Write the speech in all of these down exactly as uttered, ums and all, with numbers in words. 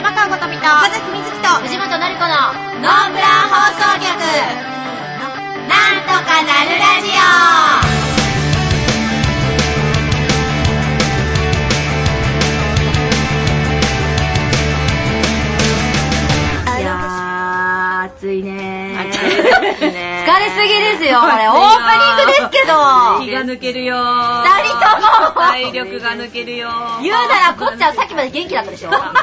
山川ことみと岡崎みずきと藤本のり子のノープラン放送局なんとかなるラジオ。いやー暑いねー。暑いですね。疲れすぎですよこれ。オープニングですけど気が抜けるよー。二人とも体力が抜けるよー。 言うならこっちゃんさっきまで元気だったでしょ。なん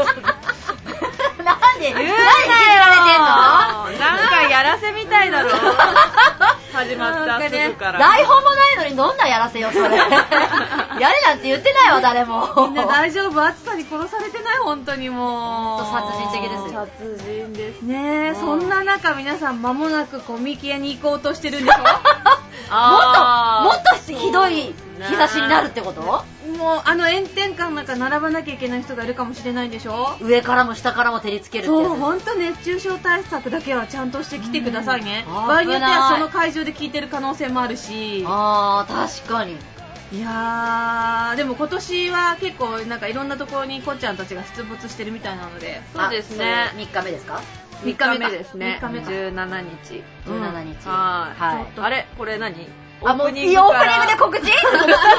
で言うなよ。 なんかやらせみたいだろ。始まったすぐから。 台本もないのにどんなやらせよそれ。やれなんて言ってないわ誰も。 みんな大丈夫？暑さに殺されてない本当にもう。 殺人的ですよ。 殺人ですね。そんな中皆さん間もなくコミケに行こうとしてるんでしょ。もっともっとひどい日差しになるってこと？ もうあの炎天下の中並ばなきゃいけない人がいるかもしれないんでしょ。 上からも下からも照りつけるってやつ。 そう本当熱中症対策だけはちゃんとしてきてくださいね。場合によってはその会場で聞いてる可能性もあるし。 あー確かに。 いやーでも今年は結構なんかいろんなところにこっちゃんたちが出没してるみたいなので。 そうですね。みっかめですか？ みっかめですね。 みっかめじゅうしちにち。 じゅうしちにち。 はい。 はい。 あれこれ何？ あ、もうオープニングで告知？待って待って待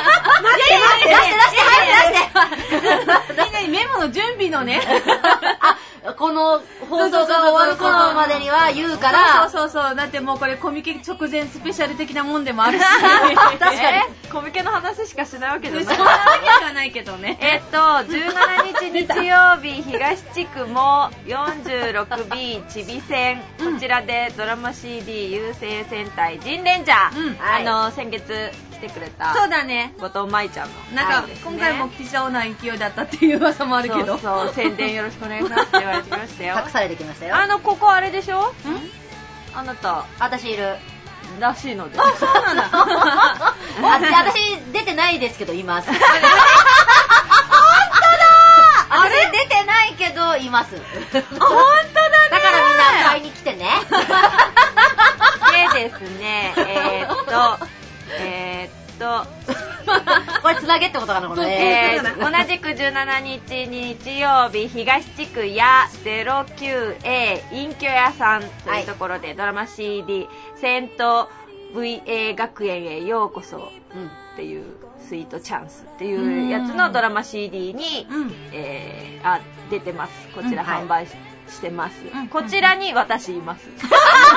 って出して出してメモの準備のね。 あ、この放送が終わる頃までには言うから。 そうそうそうそう。だってもうこれコミケ直前スペシャル的なもんでもあるし。 確かに。 コミケの話しかしないわけじゃない。そんなわけではないけどね。えっと、じゅうしちにち日曜日、東地区も よんじゅうろくビー ちび戦。こちらでドラマ シーディー 優勢戦隊ジンレンジャー。あの、先月来てくれた。そうだね。後藤舞ちゃんの。なんか、今回も来そうな勢いだったっていう噂もあるけど。そうそう、宣伝よろしくお願いしますって言われてきましたよ。 託されてきましたよ。 あの、ここあれでしょ？ん？あなた。 私いる。 らしいので。あ、そうなんだ。 私出てないですけどいます。本当だ。あれ出てないけどいます。本当だね。だからみんな買いに来てね。 でですね、えーっと、えーっと、 これつなげってことかなこれ、 えー、同じくじゅうしちにち日曜日東地区や ゼロきゅうエー 隠居屋さんというところで、はい、ドラマ シーディー 戦闘 ブイエー 学園へようこそっていう、うん、スイートチャンスっていうやつのドラマ シーディー に、うんえー、あ出てます。こちら販売し、うんはいしてます、うん、こちらに私います、うん、すいま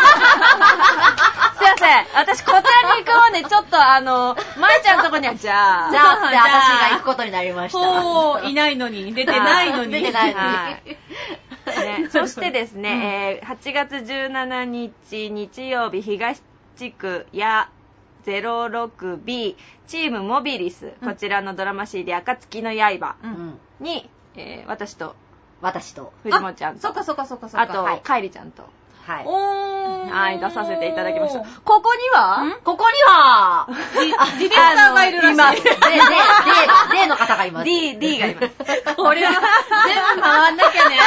せん私こちらに行く方でちょっとあのまいちゃんのとこにはじゃあじゃあって私が行くことになりました。 おーいないのに出てないのに出てないのに、 はいね、そしてですね、うんえー、はちがつじゅうしちにち日曜日東地区や ゼロろくビー チームモビリス、うん、こちらのドラマ シーディー 暁の刃に、うんえー、私と私と藤本ちゃんとそっかそっかそっかそっかあと、はい、かいりちゃんとはいおーはい出させていただきました。ここにはここにはディレクターがいるらしい。います。 で、で、で、での方がいます。 D、D がいます。これは全部回んなきゃね。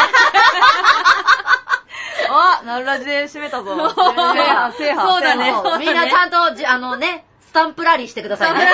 あ、なるらじで締めたぞ。制覇、制覇。 そうだね。みんなちゃんとあのねスタンプラリーしてくださいね。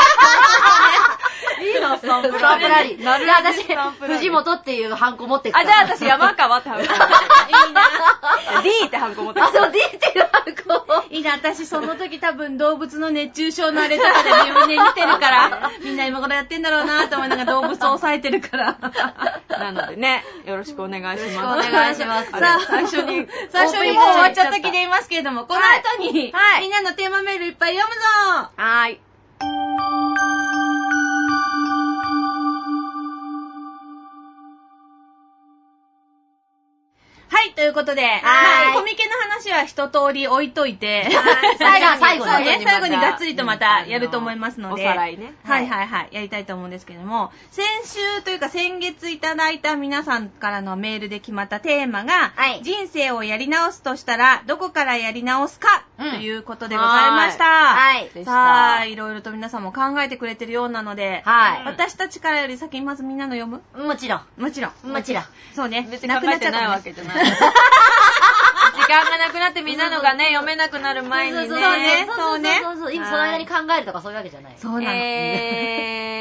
いいのスタンプラリー。なるらじ藤本っていうハンコ持ってくあ、じゃあ私山川ってハンコ持っていいな。D ってハンコ持ってくあ、そう D っていうハンコ。 いいな、私その時多分動物の熱中症のあれとかでみんな見てるから、みんな今頃やってんだろうなと思いながら動物を抑えてるから。なのでね、よろしくお願いします。 お願いします。 さあ、最初に、最初にもう終わっちゃった気で言いますけれども、この後に、はい、みんなのテーマメールいっぱい読むぞ。はーい。はい、ということで、まあ、コミケの話は一通り置いといて、 最後に、最後に、 ね、最後にがっつりとまたやると思いますので、 おさらいね。 はいはいはい、やりたいと思うんですけども、先週というか先月いただいた皆さんからのメールで決まったテーマが、はい、人生をやり直すとしたら、どこからやり直すか、うん、ということでございました。はい。さあ、いろいろと皆さんも考えてくれてるようなので、はい、私たちからより先にまずみんなの読む？ もちろん。 もちろん。 もちろん。 そうね。 別に考えてないわけじゃない。時間がなくなってみんなのがね、読めなくなる前にね。 そうね。そうね。そうそうそう。今その間に考えるとかそういうわけじゃない。 そうなの。 え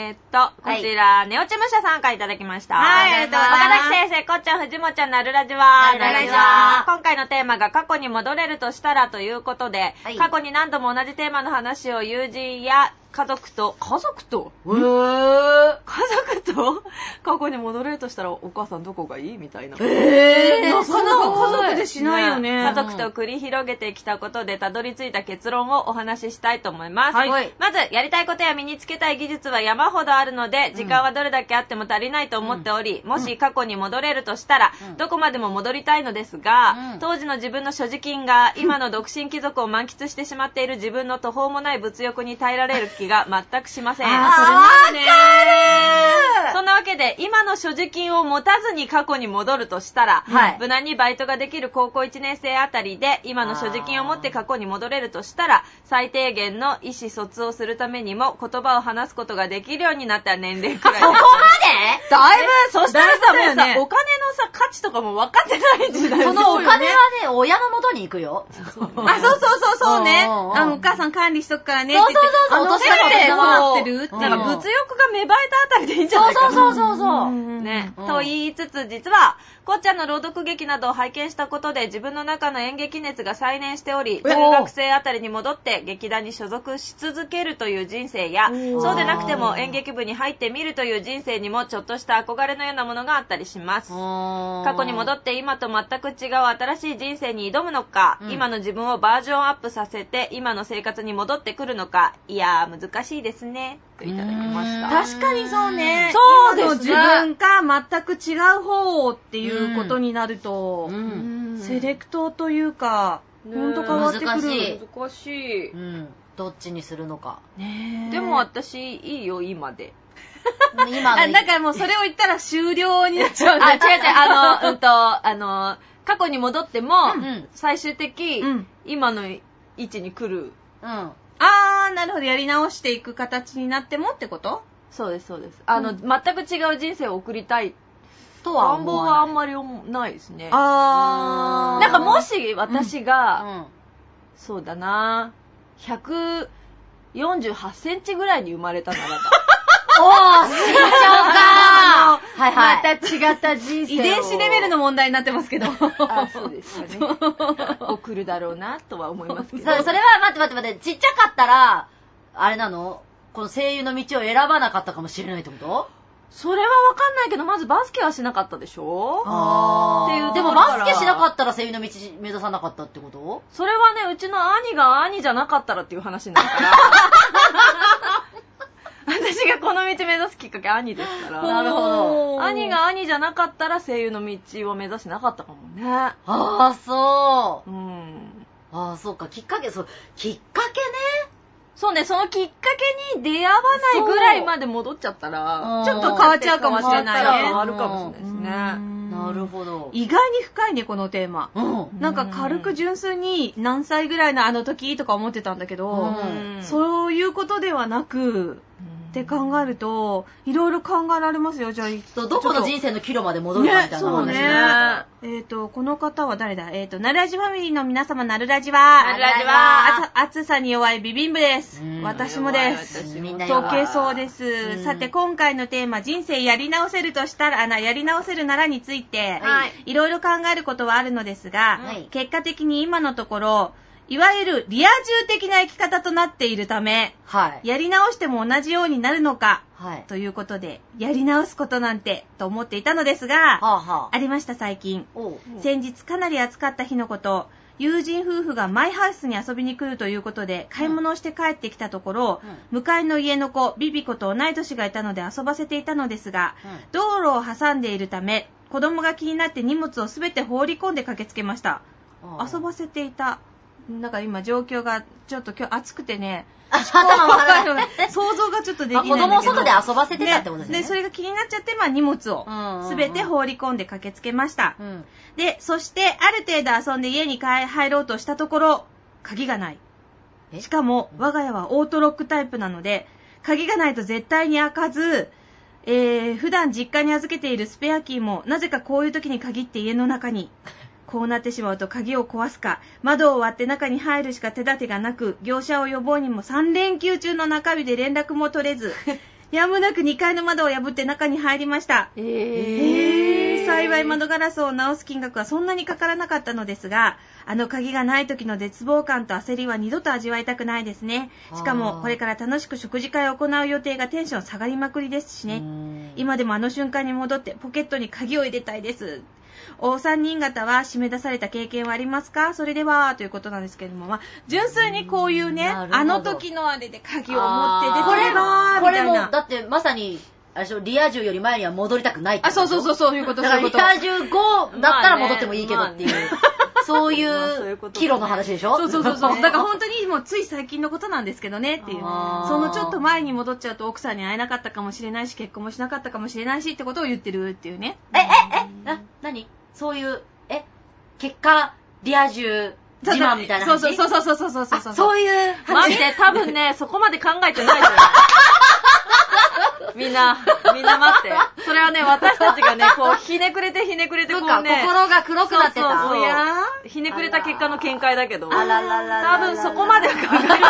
えーっと、こちら、ネオチムシャさんからいただきました。 はい、ありがとうございます。 岡崎先生、こっちゃん、藤本ちゃん、なるラジは。 なるラジは。 今回のテーマが過去に戻れるとしたらということで、はい、過去に何度も同じテーマの話を友人や家族と、家族とえー、 家族と過去に戻れるとしたらお母さんどこがいいみたいな。 えー、なかなか家族でしないよね。 家族と繰り広げてきたことでたどり着いた結論をお話ししたいと思います。はい、まず、やりたいことや身につけたい技術は山ほどあるので、時間はどれだけあっても足りないと思っており、うん、もし過去に戻れるとしたら、うん、どこまでも戻りたいのですが、うん、当時の自分の所持金が今の独身貴族を満喫してしまっている自分の途方もない物欲に耐えられる気が全くしません。 あ、それなんね。 そんなわけで、今の所持金を持たずに過去に戻るとしたら、はい、無難にバイトができる高校いちねん生あたりで、今の所持金を持って過去に戻れるとしたら、最低限の意思疎通をするためにも、言葉を話すことができるようになった年齢くらいです。 そこまでだいぶ、そしたらさ、もうさ、 ね、 お金のさ、価値とかも分かってない時代。 そのお金はね、親の元に行くよ。 あ、そうそうそうそうね。あの、お母さん管理しとくからね。 そうそうそうそう。 あの、先生どうなってるっていう。 なんか物欲が芽生えたあたりでいいんじゃないかな。 そうそうそうそう。 ね、うん、と言いつつ、実はこっちゃんの朗読劇などを拝見したことで自分の中の演劇熱が再燃しており、中学生あたりに戻って劇団に所属し続けるという人生や、そうでなくても演劇部に入ってみるという人生にもちょっとした憧れのようなものがあったりします。過去に戻って今と全く違う新しい人生に挑むのか、うん、今の自分をバージョンアップさせて今の生活に戻ってくるのか、いやー難しいですねといただきました。 確かにそうね。 そうですね。 自分か全く違う方っていうことになると、うん、セレクトというか、ほんと変わってくる。 難しい。 難しい。 うん。どっちにするのか。 ね、でも私いいよ今で。 今の。だからもうそれを言ったら終了になっちゃう、ね。 あ、違う違う。あの、うんと、あの、過去に戻っても、うん、最終的、うん、今の位置に来る。 うん。あー、なるほど。やり直していく形になってもってこと？ そうです、そうです。あの、うん、全く違う人生を送りたいとは願望はあんまりないですね。 あー。 なんかもし私が、うんうん、そうだな、ひゃくよんじゅうはちセンチぐらいに生まれたならば。 おー、身長かー。はいはい。 また違った人生。遺伝子レベルの問題になってますけど。 あ、そうですよね。送るだろうなとは思いますけど。 そ, それは待って待って待って、ちっちゃかったら、あれなの？この声優の道を選ばなかったかもしれないってこと？ それはわかんないけど、まずバスケはしなかったでしょ？ あー。っていう。でもバスケしなかったら声優の道目指さなかったってこと？ それはね、うちの兄が兄じゃなかったらっていう話になるから。私がこの道目指すきっかけ兄ですから。 なるほど。 兄が兄じゃなかったら声優の道を目指してなかったかもね。ああ、そう。 うん。 ああ、そうか。きっかけ、そう。きっかけね。 そうね、そのきっかけに出会わないぐらいまで戻っちゃったら、 ちょっと変わっちゃうかもしれないね。 変わるかもしれないですね。 なるほど。 意外に深いね、このテーマ。うん、なんか軽く純粋に何歳ぐらいのあの時とか思ってたんだけど、うん、そういうことではなく、って考えるといろいろ考えられますよ。じゃあどこの人生の岐路まで戻るかみたいな話ね。 そうね。えっ、ー、とこの方は誰だ？えっ、ー、となるラジファミリーの皆様、なるラジはなるラジは暑さに弱いビビン部です。私もです。 みんな弱い。 溶けそうです。さて今回のテーマ、人生やり直せるとしたら、あなやり直せるならについて、はい、いろいろ考えることはあるのですが、はい、結果的に今のところいわゆるリア充的な生き方となっているため、はい、やり直しても同じようになるのか、はい、ということで、やり直すことなんてと思っていたのですが、はあはあ、ありました最近。先日かなり暑かった日のこと、友人夫婦がマイハウスに遊びに来るということで買い物をして帰ってきたところ、うん、向かいの家の子ビビ子と同い年がいたので遊ばせていたのですが、うん、道路を挟んでいるため子供が気になって荷物をすべて放り込んで駆けつけました。遊ばせていた。なんか今状況がちょっと今日暑くてね、想像がちょっとできないんだけど、 子供を外で遊ばせてたってことですね。 で、それが気になっちゃって、まあ荷物をすべて放り込んで駆けつけました。うんうんうん、で、そしてある程度遊んで家に入ろうとしたところ、鍵がない。しかも我が家はオートロックタイプなので、鍵がないと絶対に開かず、えー、普段実家に預けているスペアキーもなぜかこういう時に限って家の中に。こうなってしまうと鍵を壊すか、窓を割って中に入るしか手立てがなく、業者を呼ぼうにもさん連休中の中日で連絡も取れず、 やむなくにかいの窓を破って中に入りました。 えー、 えー、幸い窓ガラスを直す金額はそんなにかからなかったのですが、あの鍵がない時の絶望感と焦りは二度と味わいたくないですね。しかもこれから楽しく食事会を行う予定がテンション下がりまくりですしね。今でもあの瞬間に戻ってポケットに鍵を入れたいです。お三人方は締め出された経験はありますか？それではということなんですけれども、まあ、純粋にこういうね、あの時のあれで鍵を持って出てればみたいな。 これもだってまさにあれでしょ、リア充より前には戻りたくないってこと。 あ、そうそうそう、そういうこと。 だからリア充後だったら戻ってもいいけどっていう、まあねまあね、そういうキロの話でしょ。 そうそうそうそう。だから本当にもうつい最近のことなんですけどねっていう。そのちょっと前に戻っちゃうと奥さんに会えなかったかもしれないし、結婚もしなかったかもしれないしってことを言ってるっていうね。 え、え、え、な、なに？そういう、え、結果、リア充自慢みたいな話？ そうそうそうそうそうそうそうそう。 そういう話。マジで多分ね、そこまで考えてないじゃん。みんな、みんな待って。それはね、私たちがね、こう、ひねくれてひねくれてこうね。 心が黒くなってた。 そうそうそう、いやひねくれた結果の見解だけど。 あららら多分そこまでは考えてないと思う。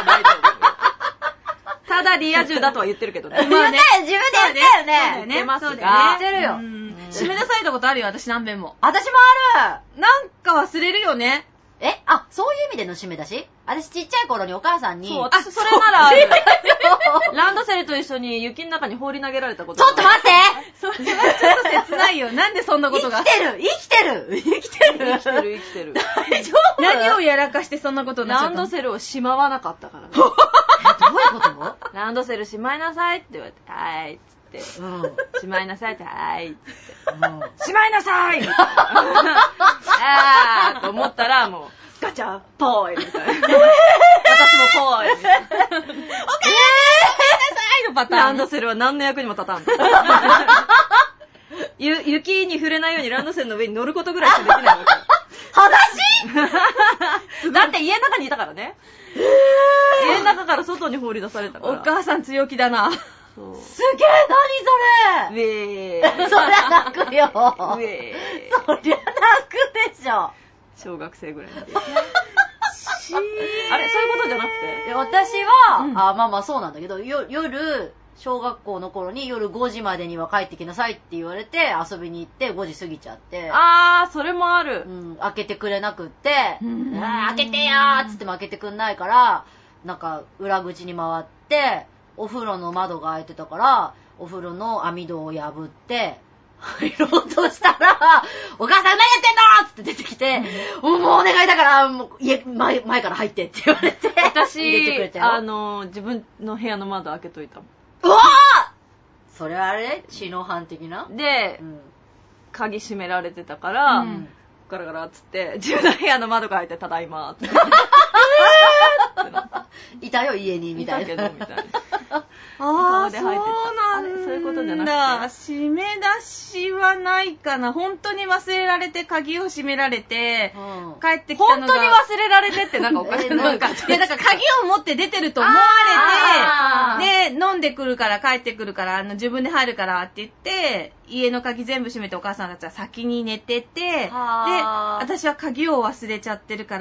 ただリア充だとは言ってるけどね。 自分で、自分で言ったよね。 言ってますが。 言ってるよ。 締め出されたことあるよ、私何遍も。 私もある。 なんか忘れるよね。 え、あ、そういう意味での締め出し？私ちっちゃい頃にお母さんに。 そう、私それならある。ランドセルと一緒に雪の中に放り投げられたこと。 ちょっと待って！ それはちょっと切ないよ。なんでそんなことが。 生きてる生きてる生きてる生きてる生きてる。 大丈夫？ 何をやらかしてそんなことになっちゃったの？ ランドセルをしまわなかったからね。 どういうこと？ ランドセルしまいなさいって言われて、はーいっつって。うん。しまいなさいって、はーいっつって。うん。しまいなさいみたいな。あーと思ったら、もう、ガチャ、ポーイみたいな。私もポーイみたいな。おかえりなさいのパターン。 ランドセルは何の役にも立たん。ゆ雪に触れないようにランドセルの上に乗ることぐらいしかできないわけ。 裸足だって家の中にいたからね。家の中から外に放り出されたから。 お母さん強気だな。 そうすげえ、何それ。 ウェー。 そりゃ泣くよ。 ウェー。 そりゃ泣くでしょ。 小学生ぐらいの時。あれそういうことじゃなくて。 私は、うん、あ、まあまあそうなんだけど、よ夜、小学校の頃に夜ごじまでには帰ってきなさいって言われて遊びに行ってごじ過ぎちゃって。 あー、それもある。 うん、開けてくれなくって、あー開けてやーっつっても開けてくんないから、なんか裏口に回って、お風呂の窓が開いてたから、お風呂の網戸を破って、入ろうとしたら、お母さん何やってんのって出てきて、もうお願いだから、もう家前、前から入ってって言われて。 私、 入れてくれてあの、自分の部屋の窓開けといたもん。 うわーそれあれ知能犯的なで、うん、鍵閉められてたから、うん、ガラガラっつって、自分の部屋の窓が開いて、ただいまーって。 いたよ家にみたいな。 いたけどみたいな。 ああ、そうなんだ。 そういうことじゃなくて。締め出しはないかな。本当に忘れられて、鍵を閉められて、うん、帰ってきたのが。 本当に忘れられてってなんかおかしい。なんか、いや、だから鍵を持って出てると思われて、で、飲んでくるから帰ってくるから、あの、自分で入るからって言って、家の鍵全部閉めてお母さんたちは先に寝てて、で、私は鍵を忘れちゃってるから、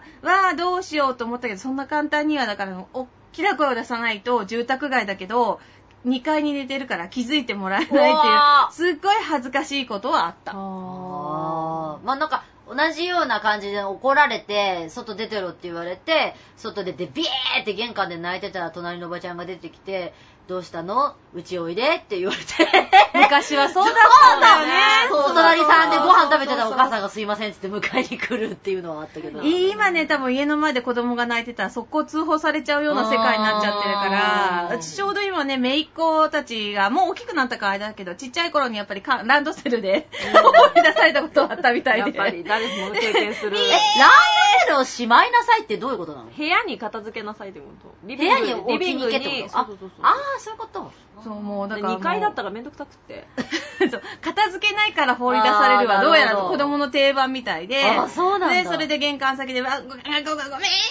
わーどうしようと思ったけど、そんな簡単にはだから、お大きな声を出さないと住宅街だけどにかいに寝てるから気づいてもらえないっていうすっごい恥ずかしいことはあった。 あまあなんか同じような感じで怒られて外出てろって言われて外出てビーって玄関で泣いてたら隣のおばちゃんが出てきてどうしたのうちおいでって言われて昔はそうだったんだよね。 お隣さんでご飯食べてたお母さんがすいませんって言って迎えに来るっていうのはあったけど今ね多分家の前で子供が泣いてたら速攻通報されちゃうような世界になっちゃってるから私ちょうど今ね姪っ子たちがもう大きくなったからあれだけどちっちゃい頃にやっぱりランドセルで放り出されたことあったみたいでやっぱり誰も経験するえランドセルをしまいなさいってどういうことなの部屋に片付けなさいってこと部屋に置きに行けってことあそうそうそうああそういうことそうもうだからもうにかいだったらめんどくさくってそう片付けないから放り出されるはどうやら子供の定番みたいであそうなんだでそれで玄関先でわごめんなさ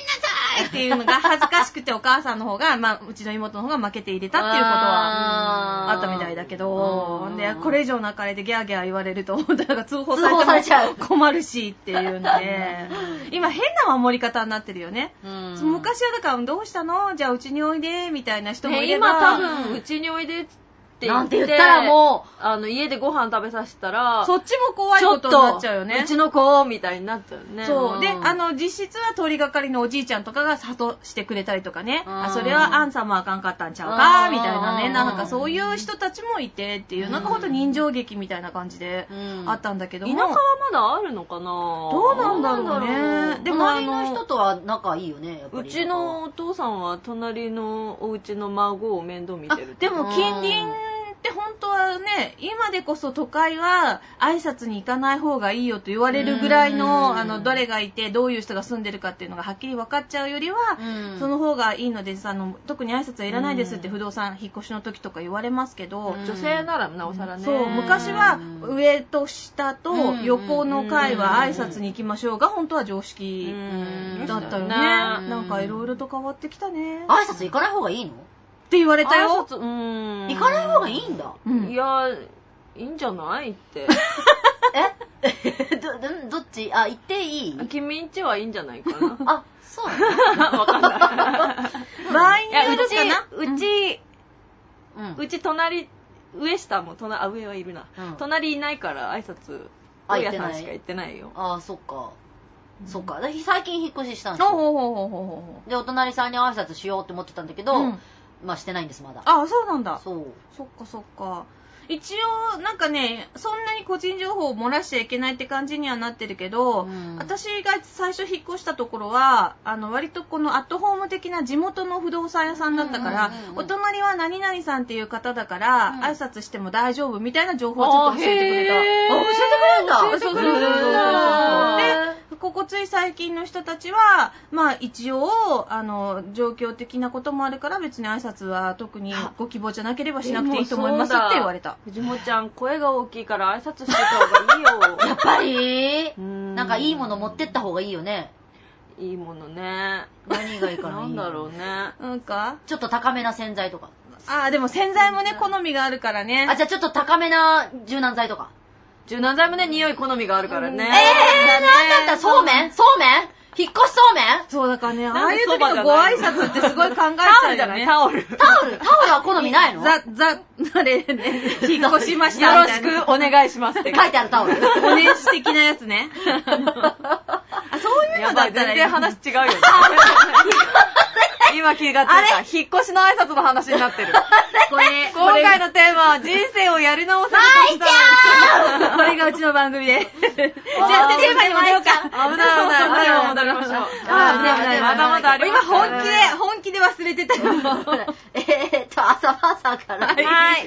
いっていうのが恥ずかしくてお母さんの方が、まあ、うちの妹の方が負けて入れたっていうことはあったみたいだけど、で、これ以上泣かれてギャーギャー言われると、なんか通報されてもれちゃう困るしっていうんで、今変な守り方になってるよね。昔はだから、どうしたの？じゃあうちにおいで、みたいな人もいれば。 今多分、うちにおいでって、 なんて言ったらもう、あの、家でご飯食べさせたら、 そっちも怖いことになっちゃうよね。 うちの子みたいになっちゃうね。 そう。で、あの、実質は通りがかりのおじいちゃんとかが諭してくれたりとかね。あ、それはアンさんもあかんかったんちゃうかみたいなね。なんかそういう人たちもいてっていう、なんかほんと人情劇みたいな感じであったんだけども。 田舎はまだあるのかな？ どうなんだろうね。 でも、隣の人とは仲いいよね、やっぱり。 うちのお父さんは隣のお家の孫を面倒見てる。 でも近隣って本当はね、今でこそ都会は挨拶に行かない方がいいよと言われるぐらいの、あの、どれがいてどういう人が住んでるかっていうのがはっきり分かっちゃうよりは、その方がいいので、あの、特に挨拶はいらないですって不動産引っ越しの時とか言われますけど、 女性ならなおさらね。 そう、昔は上と下と横の階は挨拶に行きましょうが本当は常識だったよね。なんかいろいろと変わってきたね。 挨拶行かない方がいいの？ って言われたよ。 うん。 行かない方がいいんだ。 うん、いや、いいんじゃないって。 えど、ど、どっち？あ、行っていい？ 君んちはいいんじゃないかな。 あ、そうなの？わかんない。場合によるかな？ うち、うん、うち隣、上下も隣、あ、上はいるな。うん、隣いないから挨拶、大家さんしか行ってないよ。 あ、そっか。そっか。最近引っ越ししたんですよ。 ほうほうほうほうほう。 で、お隣さんに挨拶しようって思ってたんだけど、うん、まあしてないんです、まだ。 あ、そうなんだ。 そう。 そっかそっか。一応、なんかね、そんなに個人情報を漏らしちゃいけないって感じにはなってるけど、うん、私が最初引っ越したところは、あの、割とこのアットホーム的な地元の不動産屋さんだったから、うんうんうんうん、お隣は何々さんっていう方だから、うん、挨拶しても大丈夫みたいな情報をちょっと教えてくれた。 あ、教えてくれた。 そうそうそうそう。で、ここつい最近の人たちは、まあ一応、あの、状況的なこともあるから別に挨拶は特にご希望じゃなければしなくていいと思いますって言われた。 藤本ちゃん、声が大きいから挨拶してた方がいいよ。 やっぱりなんかいいもの持ってった方がいいよね。 いいものね。 何がいいかな。 なんだろうね。 なんかちょっと高めな洗剤とか。 ああ、でも洗剤もね、好みがあるからね。 あ、じゃあちょっと高めな柔軟剤とか。 柔軟剤もね、匂い好みがあるからね。 えー、なんだったらそうめんそうめん引っ越しそうめんそうだからね、ああいう時のご挨拶ってすごい考えちゃうよね。 タオル。 タオルタオルは好みないの？ ザ、ザ、あれね、引っ越しましたよろしくお願いしますって書いてあるタオル。 お年始的なやつね。あ、そういうのだったら全然話違うよね。今気がついた。引っ越しの挨拶の話になってる。 これ、 今回のテーマは人生をやり直せるとしたら。これがうちの番組で。じゃあ、テーマに戻ろうか。 危ない危ない。戻りましょう。 あ、危ない危ない。 まだまだあります。 今本気で、本気で忘れてたよ。 えーっと、朝場さんから。 はい。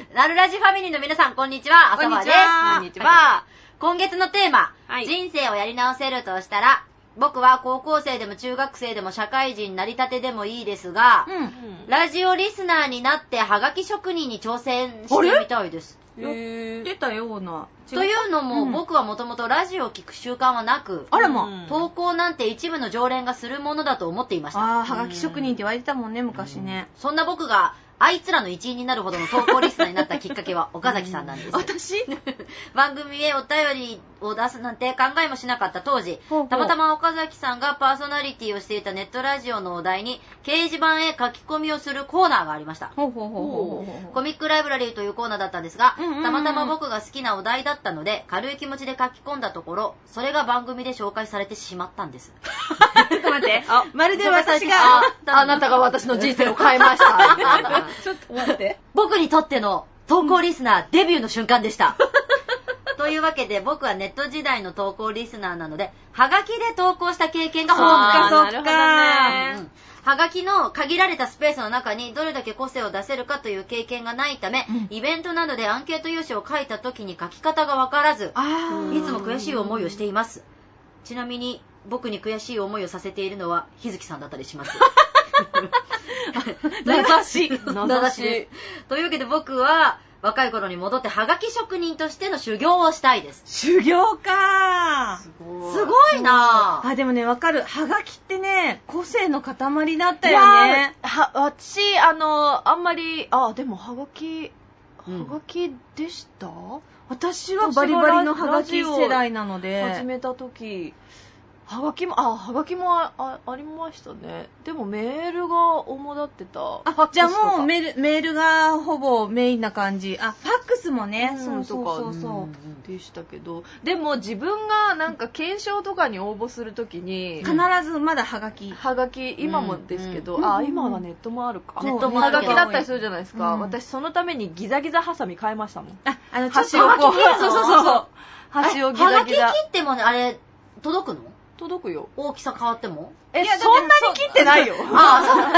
ナルラジファミリーの皆さん、こんにちは。朝場です。 こんにちは。 今月のテーマ、人生をやり直せるとしたら、僕は高校生でも中学生でも社会人なりたてでもいいですが、うん、ラジオリスナーになってハガキ職人に挑戦してみたいです。 やってたような。 というのも、うん、僕はもともとラジオを聞く習慣はなく、 あらま、 投稿なんて一部の常連がするものだと思っていました。 ああ、ハガキ職人って言われてたもんね、昔ね。 そんな僕があいつらの一員になるほどの投稿リスナーになったきっかけは岡崎さんなんです。 私番組へお便りを出すなんて考えもしなかった当時、ほうほうたまたま岡崎さんがパーソナリティをしていたネットラジオのお題に掲示板へ書き込みをするコーナーがありました。 ほうほうほうほうコミックライブラリーというコーナーだったんですが、うんうんうん、たまたま僕が好きなお題だったので軽い気持ちで書き込んだところ、それが番組で紹介されてしまったんです。 ちょっと待って、あ、まるで私があ, あなたが私の人生を変えましたちょっと待って、 僕にとっての投稿リスナー、うん、デビューの瞬間でしたというわけで僕はネット時代の投稿リスナーなのでハガキで投稿した経験が豊富なんです。 そっかそっか、 うん、ハガキの限られたスペースの中にどれだけ個性を出せるかという経験がないため、うん、イベントなどでアンケート用紙を書いた時に書き方がわからず、いつも悔しい思いをしています。ちなみに僕に悔しい思いをさせているのは日月さんだったりします名指し名指しです。というわけで僕は若い頃に戻ってはがき職人としての修行をしたいです。 修行かすごい。すごいなあ、でもね、わかる。はがきってね、個性の塊だったよね。 は、私、あの、あんまり、あ、でもはがき、 うん、 はがきでした、 私はバリバリのはがき世代なので。 始めた時、はがきも、あ、はがきも あ, あ, ありましたね。でもメールが主だってた。 あ、じゃあもうメール、メールがほぼメインな感じ。あ、ファックスもね、 うん、 そうそうそうそう。 でしたけど、でも自分がなんか検証とかに応募するときに、 必ずまだはがき。 はがき、今もですけど、 うん、 あ、今はネットもあるか。 ネットもあるはがきだったりするじゃないですか。 うん、 私そのためにギザギザハサミ買いましたもん。 あ、あの、 端をこう、そうそうそうそう。端をギザギザ。 はがき切ってもね、あれ、届くの？ 届くよ。 大きさ変わっても？ え、そんなに切ってないよ。 ああ、そう。 端をね、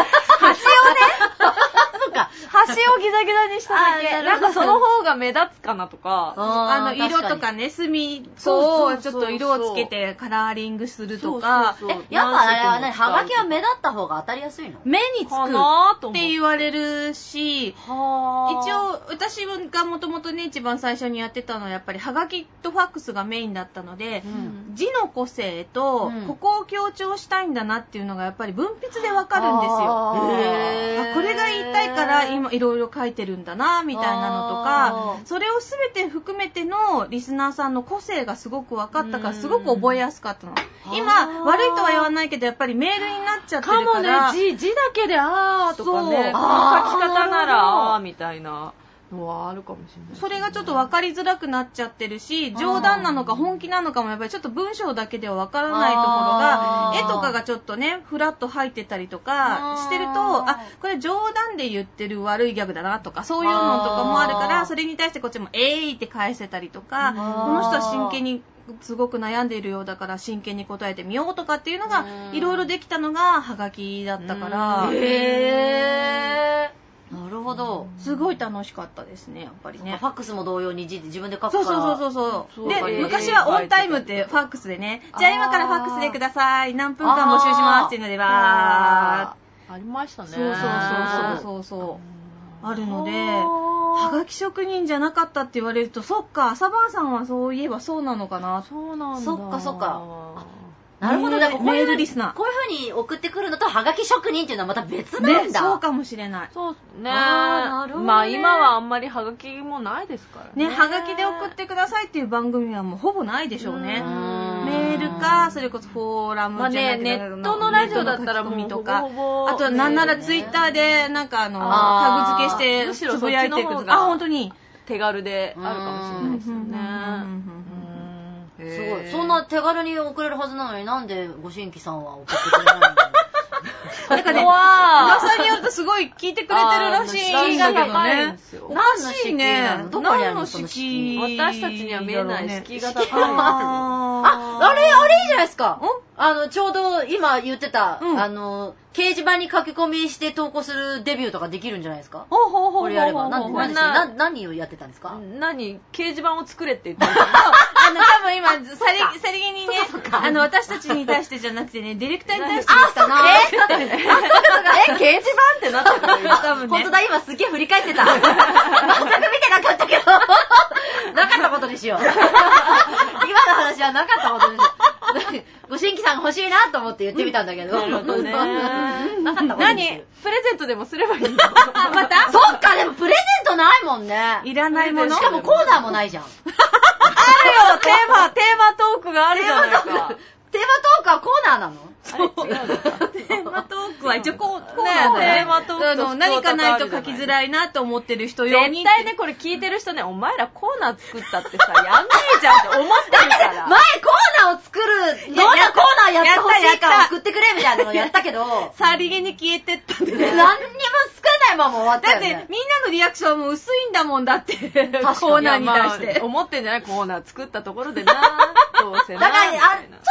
そうか。端をギザギザにしただけ。なんかその方が目立つかなとか。 あの、色とかね、墨とちょっと色をつけてカラーリングするとか。 え、やっぱあれはね、はがきは目立った方が当たりやすいの？ 目につくって言われるし、一応、私がもともとね、一番最初にやってたのはやっぱりはがきとファックスがメインだったので、うん、字の個性と、うん、ここを強調したいんだなっていうのがやっぱり文筆でわかるんですよ。へー、あ、これが言いたいから今いろいろ書いてるんだなみたいなのとか、それをすべて含めてのリスナーさんの個性がすごく分かったからすごく覚えやすかったの。今悪いとは言わないけどやっぱりメールになっちゃってるから。 かもね、字字だけであーとかね、この書き方ならあーみたいなのはあるかもしれない、ね。 それがちょっと分かりづらくなっちゃってるし、冗談なのか本気なのかもやっぱりちょっと文章だけでは分からないところが、絵とかがちょっとね、フラッと入ってたりとかしてると、あ、これ冗談で言ってる悪いギャグだなとか、そういうのとかもあるから、それに対してこっちもえーいって返せたりとか、この人は真剣にすごく悩んでいるようだから真剣に答えてみようとかっていうのがいろいろできたのがハガキだったから、 へー、なるほど。 すごい楽しかったですね、やっぱりね。 ファックスも同様に字で自分で書くから。 そうそうそうそうそう。で、昔はオンタイムってファックスでね、じゃあ今からファックスでください、何分間募集しますっていうのでわー、ありましたね。 そうそうそうそうそう、あるので、はがき職人じゃなかったって言われると、そっか、朝晩さんはそういえばそうなのかな。 そうなんだ。 そっかそっか。なるほど、だからメールリスナー。 こういう風に送ってくるのとはがき職人っていうのはまた別なんだ。 ね、そうかもしれない。 そうね。 あ、なるほどね。 まあ今はあんまりはがきもないですからね。 ね、はがきで送ってくださいっていう番組はもうほぼないでしょうね。メールか、それこそフォーラムじゃなくて、 まあね、ネットのラジオだったらもうとか、 ほぼほぼあとなんならツイッターでなんかあの、タグ付けしてつぶやいていくとか、あ、本当に手軽であるかもしれないですよね。 すごい。そんな手軽に送れるはずなのになんでご新規さんは送ってくれないの？ なんかね、噂によるとすごい聞いてくれてるらしいんだけどね。 何の敷居なの？どこにあるのその敷居？ 私たちには見えない敷居が高いんですよ。 あ、あれ、あれいいじゃないですか。あの、ちょうど今言ってた、あの、掲示板に書き込みして投稿するデビューとかできるんじゃないですか？ ほうほうほう。 これやれば。なんで、な、何をやってたんですか？ 何？掲示板を作れって言ってるんですか？ あの、多分今、さり、さりげにね、あの、私たちに対してじゃなくてね、ディレクターに対して言ったな。 ええ、掲示板ってなってたの？多分ね。本当だ、今すげえ振り返ってた。全く見てなかったけど。なかったことにしよう。今の話はなかったことにしよう。ご新規さんが欲しいなと思って言ってみたんだけど。なるほどね。なかったことにしよう。 何？プレゼントでもすればいいの？ また？ そっか、でもプレゼントないもんね。 いらないもの。 しかもコーナーもないじゃん。あるよ、テーマ、テーマトークがあるじゃないか。 テーマトークはコーナーなの？ そう。テーマトークは一応コーナーだよね。 テーマトークと何かないと書きづらいなと思ってる人用に。 絶対ね、これ聞いてる人ね、お前らコーナー作ったってさ、やんねえじゃんって思ってるから。 前コーナーを作る、どんなコーナーやってほしいか送ってくれみたいなのやったけど、 さりげに消えてったんで。 何にも作れないまま終わったよね。 だってみんなのリアクションも薄いんだもんだって、コーナーに対して。 思ってんじゃないコーナー作ったところでな、どうせな。 だから、あ、ちょっと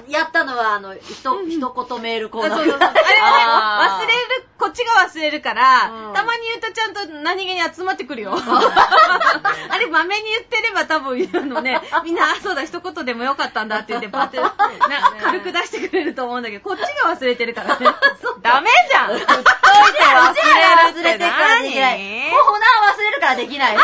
やったのは、あの、ひと、一言メールコーナー。 そうそうそう。あれはね、忘れる、こっちが忘れるから、うん、たまに言うとちゃんと何気に集まってくるよ。あれ、まめに言ってれば多分、あのね、みんな、あ、そうだ、一言でもよかったんだって言って、バーってな、軽く出してくれると思うんだけど、こっちが忘れてるからね。 ダメじゃん。振っといて忘れるって何？ コーナー忘れるからできない。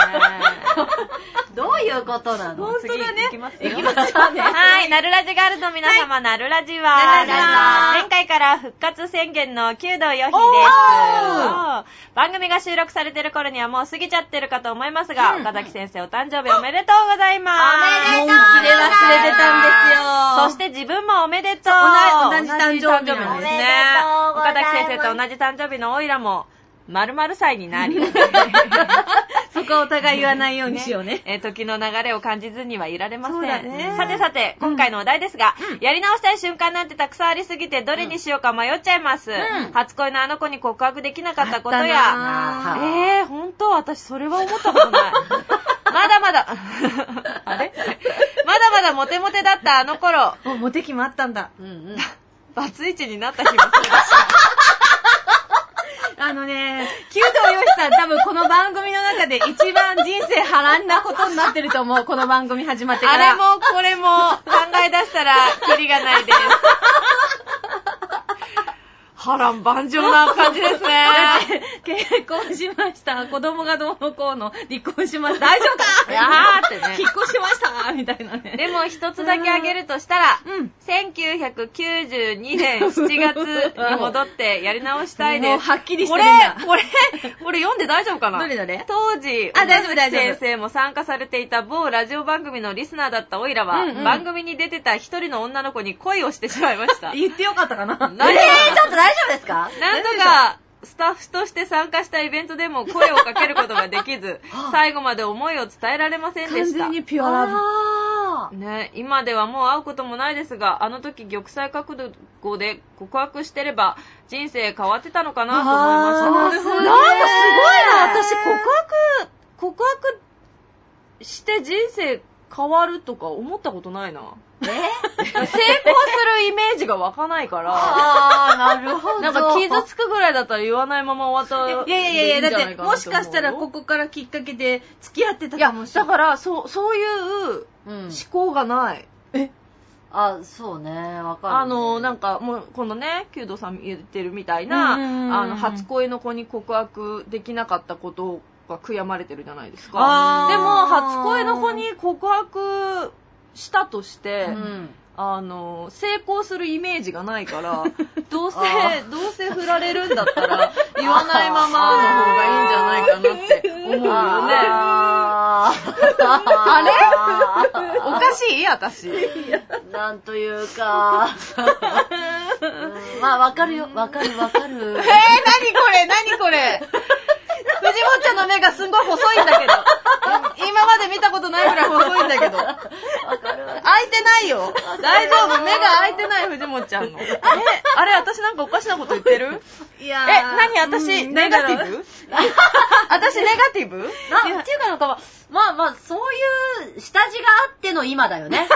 どういうことなの？ 本当だね。 いきますよ。いきますよね。はい、ナルラジガールの皆様、ナルラジは、前回から復活宣言の弓道よひです。番組が収録されてる頃にはもう過ぎちゃってるかと思いますが、岡崎先生お誕生日おめでとうございます。 おめでとうございます。本気で忘れてたんですよ。 そして自分もおめでとう。 同じ誕生日なんですね。岡崎先生と同じ誕生日のオイラも、〇〇歳になり。 そこはお互い言わないようにしようね。 ねえー、時の流れを感じずにはいられません。 そうだね。 さてさて、今回のお題ですが、うん、やり直したい瞬間なんてたくさんありすぎて、どれにしようか迷っちゃいます。うん、初恋のあの子に告白できなかったことや、えー、ほんと私それは思ったことない。まだまだ、あれまだまだモテモテだったあの頃。 もうモテ期もあったんだ。 うんうん。バツイチになった日もそうだし。 あのね、弓道よしさん多分この番組の中で一番人生波乱なことになってると思う。この番組始まってから。 あれもこれも考え出したらキリがないです。波乱万丈な感じですね。 結婚しました。子供がどうのこうの離婚しました。大丈夫かいやーってね。 引っ越しましたみたいなね。 でも一つだけあげるとしたら、うん、せんきゅうひゃくきゅうじゅうにねんしちがつに戻ってやり直したいです。 もうはっきりしてるんだ。 これ、これ、これ読んで大丈夫かな？ どれどれ？ 当時、 あ、大丈夫大丈夫。 先生も参加されていた某ラジオ番組のリスナーだったオイラは、うんうん、番組に出てた一人の女の子に恋をしてしまいました。 言ってよかったかな？ えー、ちょっと大丈夫ですか？ なんとかスタッフとして参加したイベントでも声をかけることができず最後まで思いを伝えられませんでした。 完全にピュアラブ、ね、今ではもう会うこともないですが、あの時玉砕覚悟で告白してれば人生変わってたのかなと思いました。 なるほどね。 なんかすごいな。私告白告白して人生変わるとか思ったことないな。え成功するイメージが湧かないから。 ああ、なるほど。 なんか傷つくぐらいだったら言わないまま終わった。 いやいやいや、だってもしかしたらここからきっかけで付き合ってたかもしれない。 いや、だからそう、そういう思考がない。 うん、えあ、そうね、わかる、ね。 あの、なんか、もう、このね、弓道さん言ってるみたいな、あの、初恋の子に告白できなかったことが悔やまれてるじゃないですか。でも、初恋の子に告白したとして、うん、あの成功するイメージがないからどうせどうせ振られるんだったら言わないままの方がいいんじゃないかなって思うよね。あ, あれおかしい私なんというかうんまあわかるよわかるわかる。えー、 何これ何これ藤本ちゃんの目がすんごい細いんだけど今まで見たことないぐらい細いんだけど開いてないよ大丈夫目が開いてない藤本ちゃんのえあれ私なんかおかしなこと言ってるいやえ何私ネガティブ私ネガティブなっていうかなんかまあまあそういう下地があっての今だよね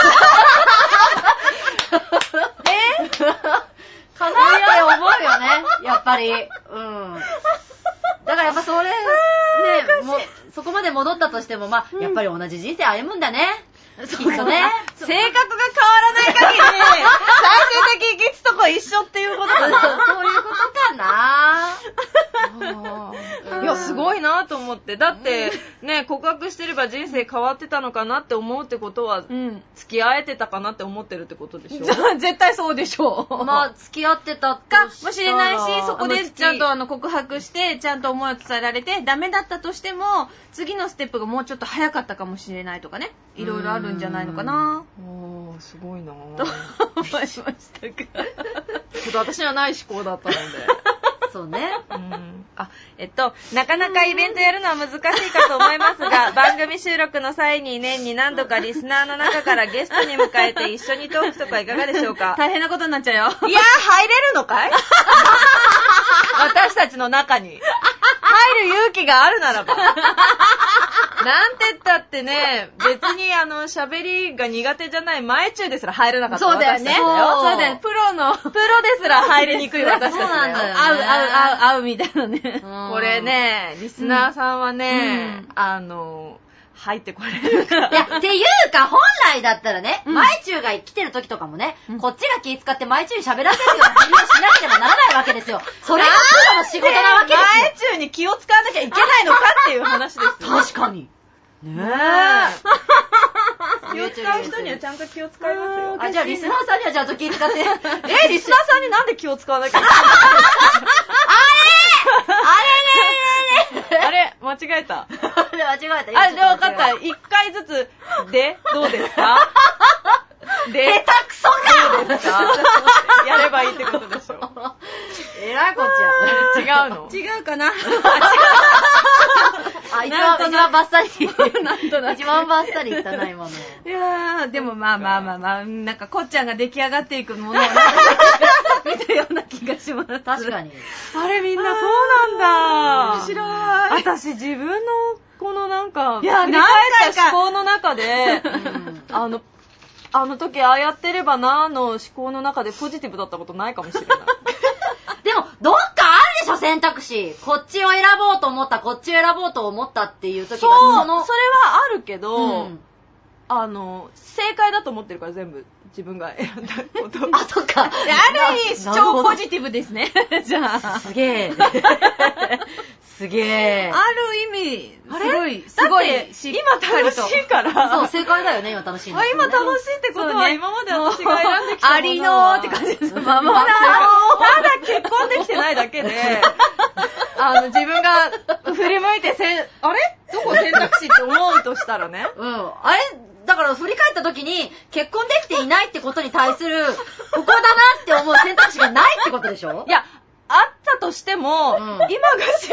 えかなって思うよねやっぱりうんだからやっぱそれ、ね、もそこまで戻ったとしても、まあ、やっぱり同じ人生歩むんだね。きっとね。性格が変わらない限り、最終的に行きつとこ一緒っていうことかな。 そういうことかな。 いや、すごいなと思って。だって、ね、告白してれば人生変わってたのかなって思うってことは、うん、付き合えてたかなって思ってるってことでしょ絶対そうでしょう。 まあ、付き合ってたかもしれないし、そこでちゃんとあの告白して、ちゃんと思いを伝えられて、ダメだったとしても、次のステップがもうちょっと早かったかもしれないとかね。いろいろあるんじゃないのかな。 おー、すごいなぁ。 と思いましたか。ちょっと私にはない思考だったので。 そうね。 うん。あ、えっと、なかなかイベントやるのは難しいかと思いますが、番組収録の際に年に何度かリスナーの中からゲストに迎えて一緒にトークとかいかがでしょうか。 大変なことになっちゃうよ。 いやー、入れるのかい私たちの中に。入る勇気があるならば。 なんて言ったってね、別にあの、喋りが苦手じゃない前中ですら入れなかったそうだよね。 そうそうだよね。プロの。 プロですら入りにくい私たちだよ。 そうなんだよね。 合う合う合う合うみたいなね。 これね、リスナーさんはね、うん、あの、入ってこれるか。 いや、っていうか、本来だったらね、うん、前中が来てる時とかもね、うん、こっちが気使って前中に喋らせるようなふりをしなければならないわけですよ。それがプロの仕事なわけですよ。 前中に気を使わなきゃいけないのかっていう話ですよ。 確かに。ねえ。 気を使う人にはちゃんと気を使いますよ。 あ、じゃあリスナーさんにはちゃんと気使って。 え、リスナーさんになんで気を使わなきゃいけないの？ あれねあれ間違えた。 あれ間違えた。 あ、で分かった。一回ずつで、どうですか？ で、下手くそか！ どうですか？やればいいってことでしょ。 えらいこっちゃ。違うの？ 違うかな？ あ、一番、一番バッサリ。なんとなく。一番バッサリいったな、今の。 いやー、でもまあまあまあまあ、なんかこっちゃんが出来上がっていくものを見たような気がします。 確かに。 あれみんなそうなんだ。 面白い。 私自分のこのなんか、 いや、 振り返った思考の中で、あの、あの時ああやってればなーの思考の中でポジティブだったことないかもしれない。 でも、どっかあるでしょ、選択肢。こっちを選ぼうと思った、こっちを選ぼうと思ったっていう時が、 そう、そのそれはあるけど、うん、あの、正解だと思ってるから全部、自分が選んだこと。 あ、そっか。 ある意味、主張ポジティブですね。じゃあ。 すげえ。すげえ。 ある意味、すごい、すごい、 今楽しいから。 そう、正解だよね、今楽しいの、 ね。今楽しいってことは、ね、今まで私が選んできたものは。 ありのーって感じです。まだ、まだ結婚できてないだけで、あの、自分が振り向いてせ、あれどこ選択肢って思うとしたらね。 うん。あれだから振り返った時に、結婚できていないってことに対する、ここだなって思う選択肢がないってことでしょ？ いや、あったとしても、うん、今が幸せだから、その選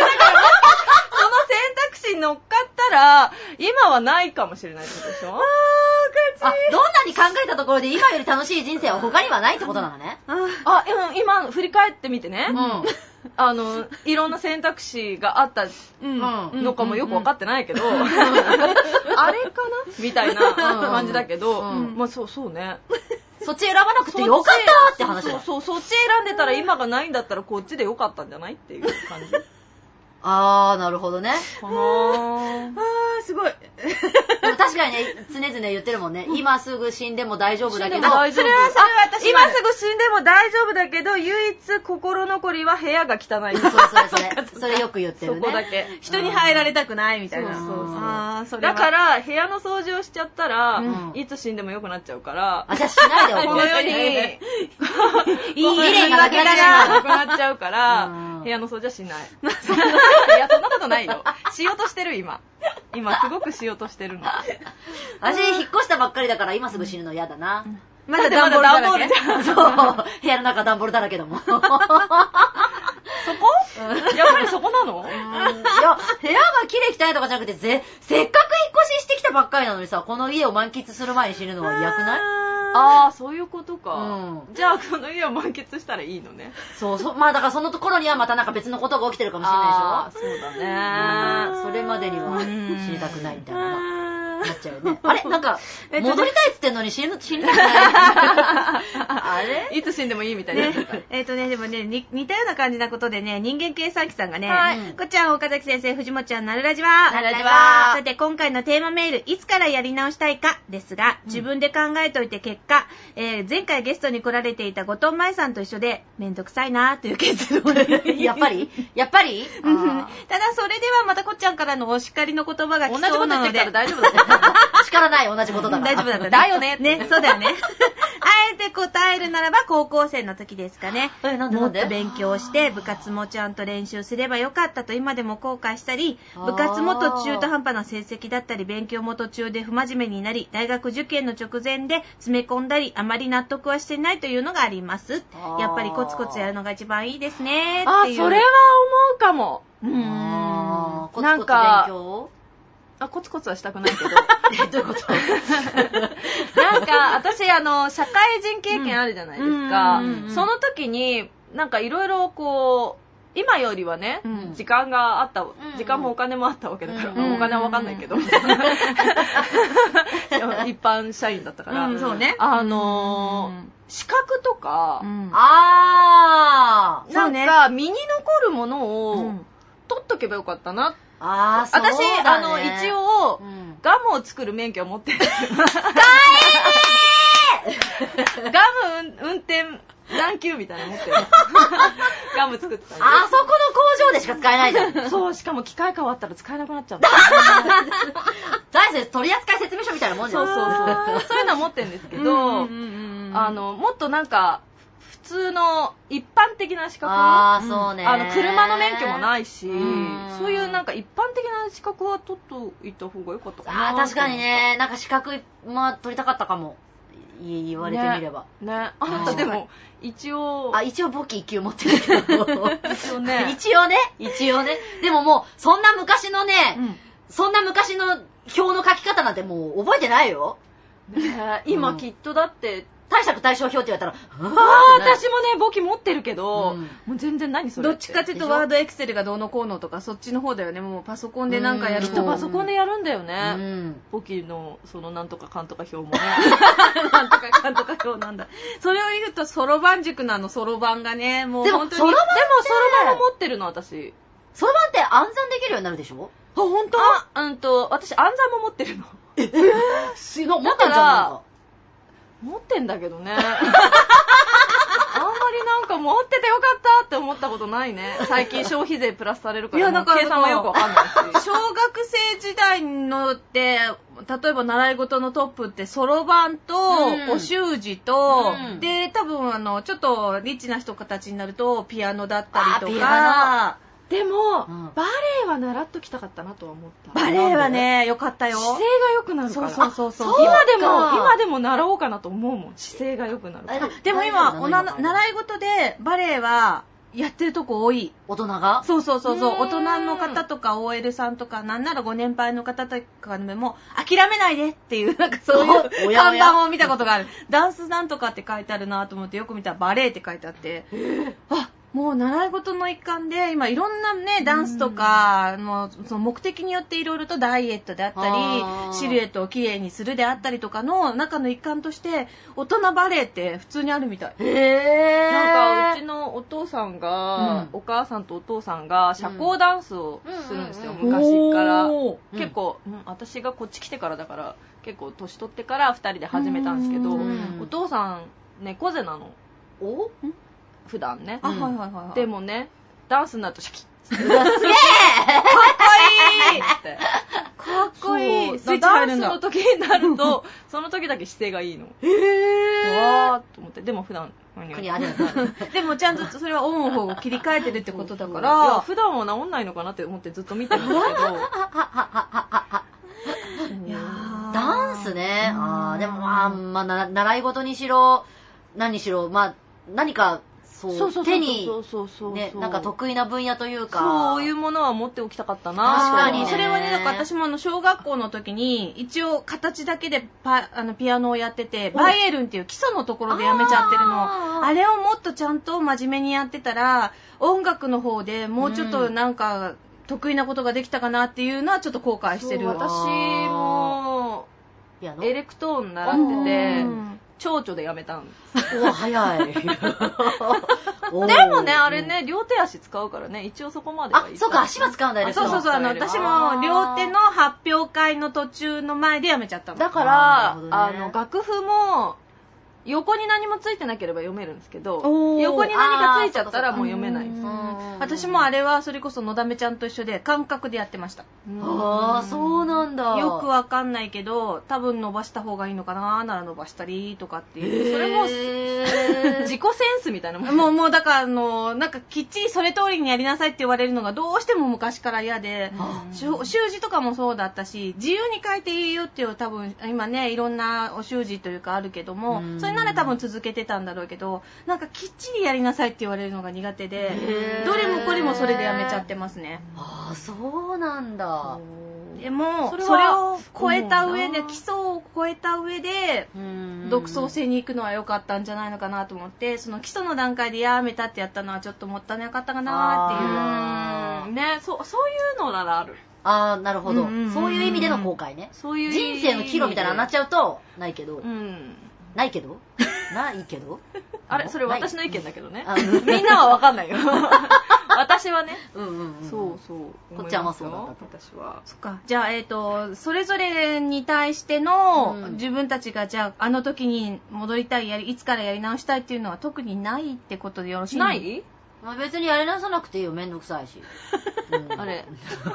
択肢に乗っかったら、今はないかもしれないってことでしょ？あー、 あ、どんなに考えたところで今より楽しい人生は他にはないってことなのね。 あ、うん、今振り返ってみてね。うん。あの、いろんな選択肢があったのかもよくわかってないけど、あれかなみたいな感じだけど、まあそうそうね。 そっち選ばなくてよかったって話だよ。 そうそう、そっち選んでたら今がないんだったらこっちでよかったんじゃないっていう感じ。 あー、なるほどね。 かなー。 あー、すごい。 でも確かにね、常々言ってるもんね。今すぐ死んでも大丈夫だけど。 大丈夫。それは、それは私今すぐ死んでも大丈夫だけど、唯一心残りは部屋が汚い。 そう、それそれ。それよく言ってるね。 そこだけ。 人に入られたくないみたいな。 そうそうそう。 あー、それだから、部屋の掃除をしちゃったら、うん、いつ死んでもよくなっちゃうから。 あ、じゃあしないでおこう。 この世に、 いい未練がなくなっちゃうから、部屋の掃除はしない。いや、そんなことないよ。しようとしてる、今。今、すごくしようとしてるの。 私、引っ越したばっかりだから今すぐ死ぬの嫌だな。 まだ段ボールだらけ。 そう。部屋の中段ボールだらけだもん。そこやっぱりそこなの？ いや、部屋が綺麗汚いとかじゃなくて、ぜ、せっかく引っ越ししてきたばっかりなのにさ、この家を満喫する前に死ぬのは嫌くない？ ああ、そういうことか。 うん。 じゃあ、この家を満喫したらいいのね。 そうそう。まあ、だからそのところにはまたなんか別のことが起きてるかもしれないでしょ？ そうだね。それまでには死にたくないみたいな。なっちゃうよね。あれなんか、戻りたいっつってんのに死ぬ、死にたくない。あれいつ死んでもいいみたいな。 ね、えっ、ー、とね、でもね、似たような感じなことでね、人間計算機さんがね、はい、こっちゃん、岡崎先生、藤本ちゃん、なるラジは。 なるラジは。 さて、今回のテーマメール、いつからやり直したいかですが、自分で考えといて結果、えー、前回ゲストに来られていた後藤舞さんと一緒で、めんどくさいなーという結論で。 やっぱりやっぱりただ、それではまたこっちゃんからのお叱りの言葉が来そうなので。 同じこと言ってるから大丈夫だった。 力ない同じことだから。 大丈夫だった。 だよね。 ね、そうだよね。あえて答えるならば高校生の時ですかね。 え、なんでもっと勉強して部活もちゃんと練習すればよかったと今でも後悔したり、部活も途中途半端な成績だったり、勉強も途中で不真面目になり、大学受験の直前で詰め込んだり、あまり納得はしてないというのがあります。やっぱりコツコツやるのが一番いいですね。 あ、それは思うかも。 うーん。 コツコツ勉強あ、コツコツはしたくないけど。 え、どういうことなんか、私、あの、社会人経験あるじゃないですか。その時に、なんかいろいろこ今よりはね、うん、時間があった、時間もお金もあったわけだから、うん、お金は分かんないけど、うん、一般社員だったから、 うん、そうね、 あのーうん、資格とか、うん、 あーなんか身に残るものを取っとけばよかったな。 あー、そうだね、 私あの一応、うん、ガムを作る免許を持ってるんですよ。ガム運転何級みたいなの持ってる。ガム作ってたんで。 あそこの工場でしか使えないじゃん。 そう、しかも機械変わったら使えなくなっちゃうんだ。 大切取扱説明書みたいなもんじゃん。 そうそうそう。そういうのは持ってるんですけど、あのもっとなんか普通の一般的な資格、 あー、そうね、 あの車の免許もないし、そういうなんか一般的な資格は取っといた方が良かったかな。 あー、確かにね、なんか資格まあ取りたかったかも。言われてみれば。 ね。ね、あなたでも、一応。 あ、一応簿記いっ級持ってるけど。 一応ね。 一応ね。一応ね。でももう、そんな昔のね、うん、そんな昔の表の書き方なんてもう覚えてないよ。 ね、今きっとだって、 貸借対照表って言われたら、 ああ、私もね、簿記持ってるけど、うん、もう全然何それ。 どっちかっていうと、ワードエクセルがどうのこうのとか、そっちの方だよね。もうパソコンでなんかやると。 きっとパソコンでやるんだよね。簿記の、そのなんとかかんとか表もね。 なんとかかんとか表なんだ。それを言うと、そろばん塾のあのそろばんがね、もう本当に。 でも、そろばんも持ってるの、私。 そろばんって暗算できるようになるでしょ？ あ、本当？あ、うんと、私暗算も持ってるの。 えぇ、すごい、持ってるじゃん、なんか。 持ってんだけどね。あんまりなんか持っててよかったって思ったことないね。最近消費税プラスされるから、いや、なんか計算はよくわかんないし。 小学生時代のって、例えば習い事のトップってそろばんと、うん、お習字と、うん、で多分あのちょっとリッチな人形になるとピアノだったりとか。 ピアノでも、うん、バレエは習っときたかったなとは思った。 バレエはね、よかったよ。 姿勢が良くなるから。 そうそうそうそう。 今でも、今でも習おうかなと思うもん。姿勢が良くなるから。 でも今、おな習い事でバレエはやってるとこ多い。 大人が？ そうそうそうそう。大人の方とか オーエル さんとか、なんならご年配の方とかでも、諦めないでっていう、なんかそういう看板を見たことがある。ダンスなんとかって書いてあるなと思ってよく見たらバレエって書いてあって、あ、もう習い事の一環で今いろんなねダンスとかもうその目的によっていろいろとダイエットであったりシルエットをきれいにするであったりとかの中の一環として大人バレエって普通にあるみたい。 へー。なんかうちのお父さんが、うん、お母さんとお父さんが社交ダンスをするんですよ、うん、昔から、うん、結構、うん、私がこっち来てからだから結構年取ってからふたりで始めたんですけど、お父さん猫背なの。 お普段ね、 うん、あ、はいはいはいはい、 でもねダンスになるとシャキッすげえかっこいいってかっこいい。 スイッチ入るんだ。ダンスの時になるとその時だけ姿勢がいいの。へー。わーと思って。でも普段でもちゃんとそれはオンオフを切り替えてるってことだから、 いや普段は治んないのかなって思ってずっと見てるんですけどいやダンスね。あー、でもまあ、まあ、な習い事にしろ何にしろ、まあ何かそう手にね、なんか得意な分野というかそういうものは持っておきたかったな。 確かに、ね、それはね、なんか私もあの小学校の時に一応形だけでパあのピアノをやってて、バイエルンっていう基礎のところでやめちゃってるの。 あ, あれをもっとちゃんと真面目にやってたら音楽の方でもうちょっとなんか得意なことができたかなっていうのはちょっと後悔してる。 私もエレクトーン習ってて蝶々でやめたんです。 お早い。でもね、あれね、両手足使うからね、一応そこまではいい。 あ、そうか、足は使うんだよ。 そうそうそう、あの、私も両手の発表会の途中の前でやめちゃったの。 だから、あ、ね、あの、楽譜も、横に何もついてなければ読めるんですけど、横に何かついちゃったらもう読めないです。 私もあれはそれこそのだめちゃんと一緒で感覚でやってました。 ああ、そうなんだ。 よくわかんないけど多分伸ばした方がいいのかな、なら伸ばしたりとかっていう、それも自己センスみたいなもん。もうもうだからあのなんかきっちりそれ通りにやりなさいって言われるのがどうしても昔から嫌で、習字とかもそうだったし、自由に書いていいよっていう多分今ねいろんなお習字というかあるけども、それなら多分続けてたんだろうけど、なんかきっちりやりなさいって言われるのが苦手で、どれもこれもそれでやめちゃってますね。 ああ、そうなんだ。 でもそれを超えた上で基礎を超えた上で独創性に行くのは良かったんじゃないのかなと思って、その基礎の段階でやめたってやったのはちょっともったいなかったかなっていう。 ね、そそういうのならある。 ああ、なるほど、うんうんうん、そういう意味での後悔ね。 そういう人生の岐路みたいなのになっちゃうとないけど、 うん、 ないけどないけどあれそれ私の意見だけどね。みんなは分かんないよ。私はね。 うんうんうん。 そうそう。 こっちはもそうだったと。私は。 そっか。じゃあえっ、ー、とそれぞれに対しての、うん、自分たちがじゃああの時に戻りたい、やりいつからやり直したいっていうのは特にないってことでよろしいの？ ない？ まあ、別にやり直さなくていいよ、めんどくさいし。 うん、あれ。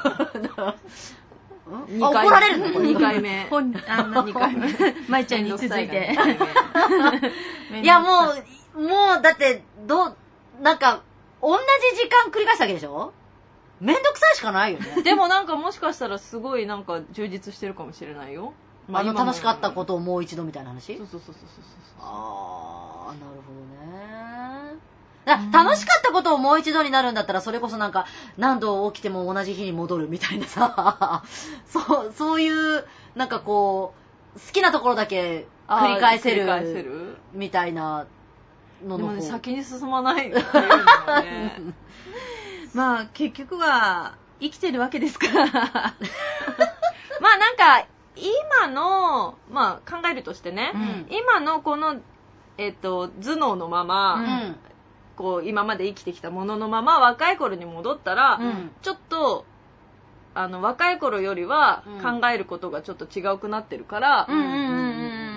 あ、怒られるの？ にかいめ。 あのにかいめ。まいちゃんに続いて。 いやもう、もうだって、どう、なんか、同じ時間繰り返すわけでしょ？めんどくさいしかないよね。 でもなんかもしかしたらすごいなんか充実してるかもしれないよ。 まあ、あの楽しかったことをもう一度みたいな話？ そうそうそうそうそう。 あー、なるほどね。楽しかったことをもう一度になるんだったら、それこそなんか何度起きても同じ日に戻るみたいなさ、そうそういうなんかこう好きなところだけ繰り返せるみたいなのの方。 でもね、先に進まないっていうのはね。 まあ結局は生きてるわけですから。まあなんか今のまあ考えるとしてね、うん、今のこのえっと頭脳のまま。うんこう今まで生きてきたもののまま若い頃に戻ったら、うん、ちょっとあの若い頃よりは考えることがちょっと違うくなってるから、うん、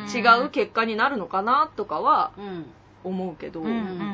違う結果になるのかなとかは思うけど、うんうん、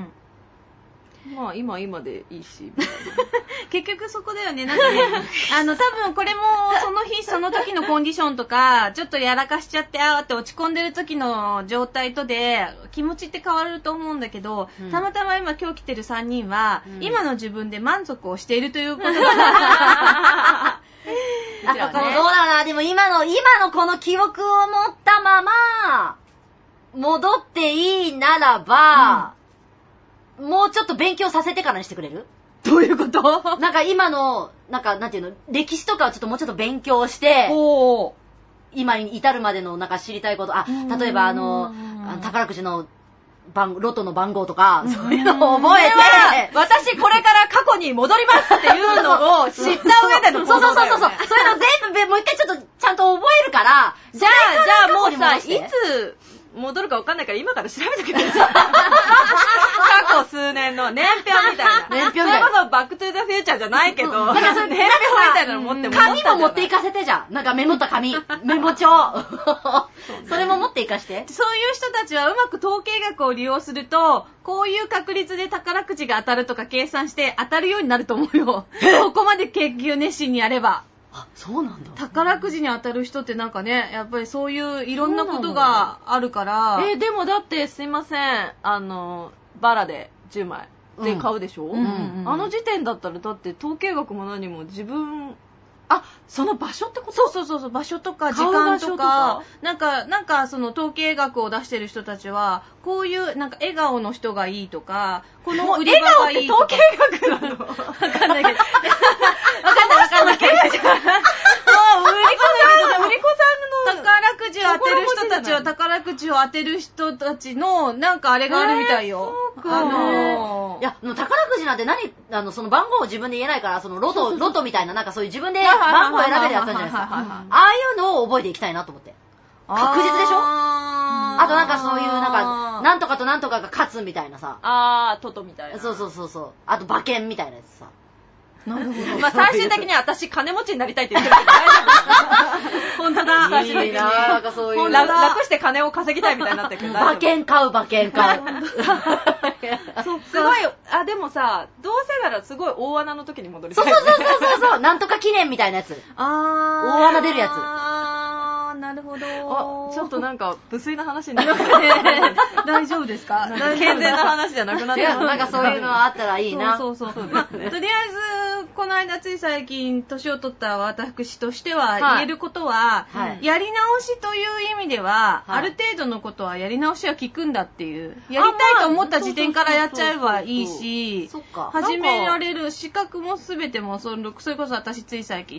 まあ今今でいいし結局そこだよね。なんかねあの多分これもその日その時のコンディションとかちょっとやらかしちゃってあーって落ち込んでる時の状態とで気持ちって変わると思うんだけど、うん、たまたま今今日来てるさんにんは、うん、今の自分で満足をしているということだあ、どうだろうな。でも今の今のこの記憶を持ったまま戻っていいならば、うん、もうちょっと勉強させてからにしてくれる？ どういうこと？ なんか今の、なんかなんていうの、歴史とかをちょっともうちょっと勉強して、 お今に至るまでのなんか知りたいこと、あ、例えばあの、あの宝くじの番、ロトの番号とか、そういうのを覚えて、 私これから過去に戻りますっていうのを知った上での行動だよね。そうそうそうそう。そういうの全部もう一回ちょっとちゃんと覚えるから、 じゃあ、じゃあもうさ、いつ、戻るか分かんないから今から調べとけばいいじゃん。過去数年の年表みたいな。 年表みたいな。 それこそバックトゥーザフューチャーじゃないけど、うん、年表みたいなの持っても紙も持っていかせてじゃん。なんかメモった紙。メモ帳。それも持っていかして。 そういう人たちはうまく統計学を利用すると、こういう確率で宝くじが当たるとか計算して当たるようになると思うよ。ここまで研究熱心にやれば。 あ、そうなんだ。 宝くじに当たる人ってなんかね、やっぱりそういういろんなことがあるから。 えー、でもだってすいません、あのバラでじゅうまいで買うでしょ、うんうんうん、あの時点だったらだって統計学も何も自分、あ、その場所ってこと？ そうそうそうそう、場所とか時間とか、なんかなんかその統計学を出してる人たちはこういうなんか笑顔の人がいいとか、この売り場がいいとか。 笑顔って統計学なの？ わかんないけど。わかんないわかんないけど。もう売り子さんの売り子さんの宝くじを当てる人たちは宝くじを当てる人たちのなんかあれがあるみたいよ。 えー、そうか。あのー、いや宝くじなんて何あのその番号を自分で言えないから、そのロトロトみたいななんかそういう自分で番号を選べるやつあるじゃないですか。ああいうのを覚えていきたいなと思って。確実でしょ？あとなんかそういうなんかなんとかとなんとかが勝つみたいなさ。 あートトみたいな。 そうそうそうそう。あと馬券みたいなやつさ。 なるほど。まあ最終的には私金持ちになりたいって言ってるけど大丈夫。本当だ。 いいな、なんかそういう楽して金を稼ぎたいみたいになってるけど。 馬券買う馬券買う。 そうすごい、あ、でもさ、どうせならすごい大穴の時に戻りたい、ね。 そうそうそうそうそう。なんとか記念みたいなやつ。 あー。 大穴出るやつ。 あー、なるほど。 あ、ちょっとなんか無粋な話になってる。 大丈夫ですか？ 健全な話じゃなくなってる。 なんかそういうのあったらいいな。 そうそうそう。まあ、とりあえず、この間つい最近年を取った私としては言えることは、はい、やり直しという意味では、はい、ある程度のことはやり直しは効くんだっていう、やりたいと思った時点からやっちゃえばいいし、始められる資格も全てもそれこそ私つい最近ね、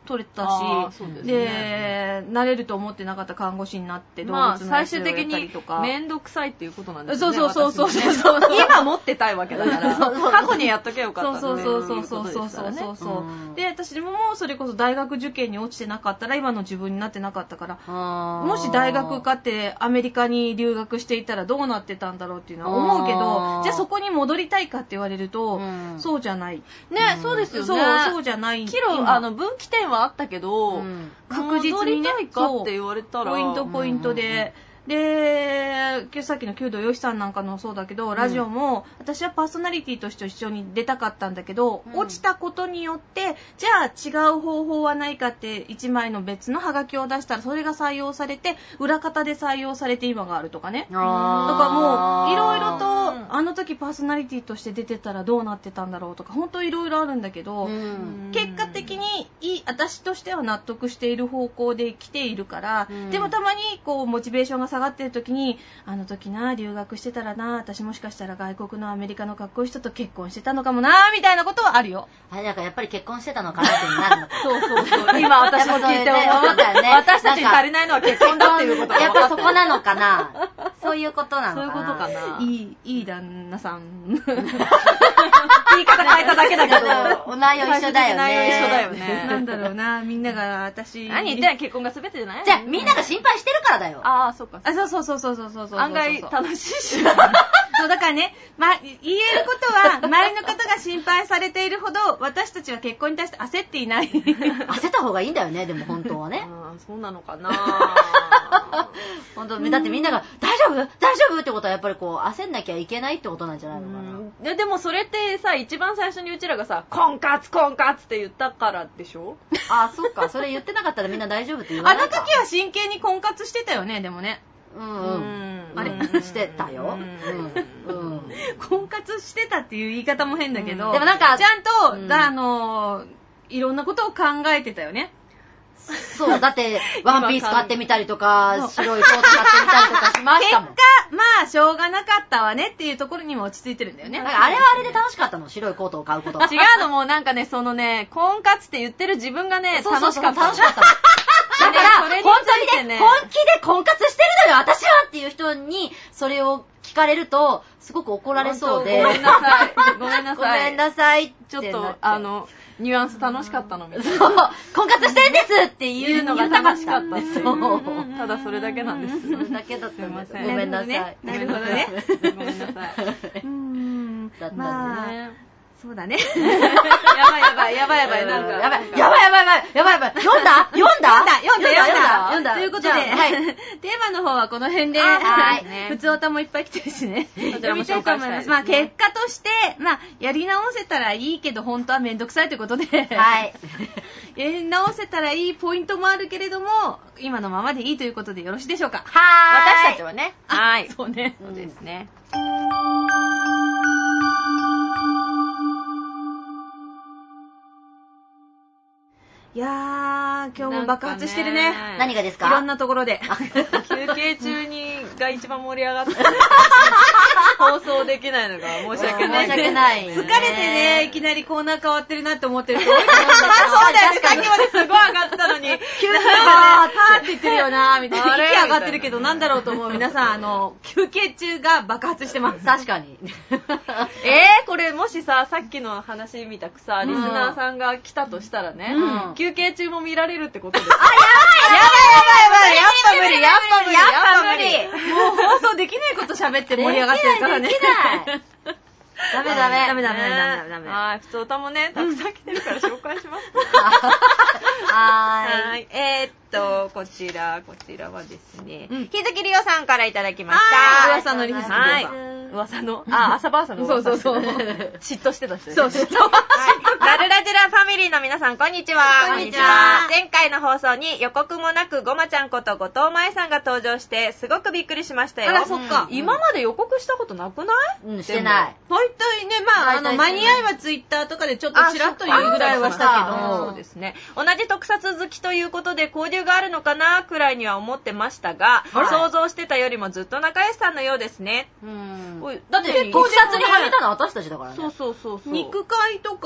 取れたし、で, で慣れると思ってなかった看護師になって動物のやつをやったりとか、 まあ、最終的に面倒くさいっていうことなんですね。 そうそうそうそうそう、ね、 今持ってたいわけだから過去にやっとけよかったそうそうそうそうそうそうそうそう、うん、で私ももうそれこそ大学受験に落ちてなかったら今の自分になってなかったから、もし大学受かってアメリカに留学していたらどうなってたんだろうっていうのは思うけど、じゃあそこに戻りたいかって言われると、うん、そうじゃないね、うん、そうですよね。 そうそうじゃないキロあの分岐点はあったけど、うん、 確実にね、 戻りたいかって言われたらポイントポイントで、でさっきの弓道よしさんなんかのそうだけど、ラジオも私はパーソナリティとして一緒に出たかったんだけど、うん、落ちたことによってじゃあ違う方法はないかっていちまいの別のハガキを出したらそれが採用されて裏方で採用されて今があるとかね。だからもういろいろと、うん、あの時パーソナリティとして出てたらどうなってたんだろうとか本当いろいろあるんだけど、うん、結果的にいい私としては納得している方向で来ているから、うん、でもたまにこうモチベーションが下がってる時にあの時な留学してたらな私もしかしたら外国のアメリカのかっこいい人と結婚してたのかもなみたいなことはあるよ。 あれだからやっぱり結婚してたのかなってなるのかそうそうそう今私も聞いて思ったよね。私たちに足りないのは結婚だっていうことがやっぱそこなのかなそういうことなのかな。 そういうことかな。 いいいい旦那さん言い方変えただけだけどお内容一緒だよね。 内容一緒だよね。 なんだろうなみんなが私何言ってない結婚が全てじゃない。 じゃあみんなが心配してるからだよ。 ああそうか。 あそうそうそうそうそうそうそう案外楽しいしそうだからね、ま、言えることは周りの方が心配されているほど私たちは結婚に対して焦っていない焦った方がいいんだよね。でも本当はねあそうなのかな本当だってみんなが大丈夫大丈夫ってことはやっぱりこう焦んなきゃいけないってことなんじゃないのかな。 いやでもそれってさ一番最初にうちらがさ婚活婚活って言ったからでしょあそっかそれ言ってなかったらみんな大丈夫って言わないか。 あの時は真剣に婚活してたよね。でもねうんうん、あれしてたよ、うんうん、 婚活してたっていう言い方も変だけど、 うん、でもなんかちゃんと、うん、あのいろんなことを考えてたよね。 そうだってワンピース買ってみたりとか白いコート買ってみたりとかしましたもん。 結果まあしょうがなかったわねっていうところにも落ち着いてるんだよね。 なんかあれはあれで楽しかったの白いコートを買うこと違うのもうなんかねそのね婚活って言ってる自分がね楽しかった楽しかっただから、ね、本当にね、本気で婚活してるのよ、私はっていう人に、それを聞かれると、すごく怒られそうで。 ごめんなさい。ごめんなさい。 ごめんなさい。 ちょっと、あの、ニュアンス楽しかったのみたいな。 そう、婚活してるんですっていうのが楽しかった。 そう。ただそれだけなんです。 それだけだったんです。 すいません。 ごめんなさい。 なるほどね。 ごめんなさい。 うーん。 だったんね。 そうだね。 やばいやばいやばいやばいなんかやばいやばいやばいやばいやばい読んだ読んだ読んだ読んだ読んだということで、はい、テーマの方はこの辺で、はい、普通歌もいっぱい来てるしね。 こちらも紹介したいです。 まあ結果としてまあやり直せたらいいけど本当はめんどくさいということで、 はい。 やり直せたらいいポイントもあるけれども今のままでいいということでよろしいでしょうか。 はーい。私たちはね。 はい。 そうね。そうですね。 いやー、今日も爆発してるね。 ね何がですか？ いろんなところで。 休憩中にが一番盛り上がって放送できないのが申し訳ない。 申し訳ない。 疲れてね、いきなりコーナー変わってるなって思ってる人多いと思うんだけど。そうだよね、さっきまですごい上がったのに、急にはーって言ってるよなーみたいな。息上がってるけどなんだろうと思う皆さん、あの、休憩中が爆発してます。 確かに。 えー、これもしさ、さっきの話みたくさ、リスナーさんが来たとしたらね、うん休憩中も見られるってことです。あ、やばいやばいやばいやばいやっぱ無理やっぱ無理やっぱ無理もう放送できないこと喋って盛り上がってるからね。 できないできないダメダメダメダメダメダメダメ。 はい、普通歌もね、たくさん来てるから紹介します。 はーい。えーっと、こちら、こちらはですね、日月りおさんからいただきました。 噂の日月りおさん。 はい。噂の、あ、朝バーサの噂。そうそうそう。 嫉妬してた人ね。 そう、嫉妬。 ラルラジラファミリーの皆さん、こんにちは。 こんにちは。 前回の放送に予告もなくごまちゃんこと後藤舞さんが登場して、すごくびっくりしましたよ。 あら、そっか。 今まで予告したことなくない？ うん、してない。 大体ね、まあ、あの、間に合いはツイッターとかでちょっとチラッと言うぐらいはしたけど。 そうですね。同じ特撮好きということで交流があるのかなくらいには思ってましたが、想像してたよりもずっと仲良しさんのようですね。 うん。だって、特撮にはめたの私たちだからね。 そうそうそうそう。 肉会とか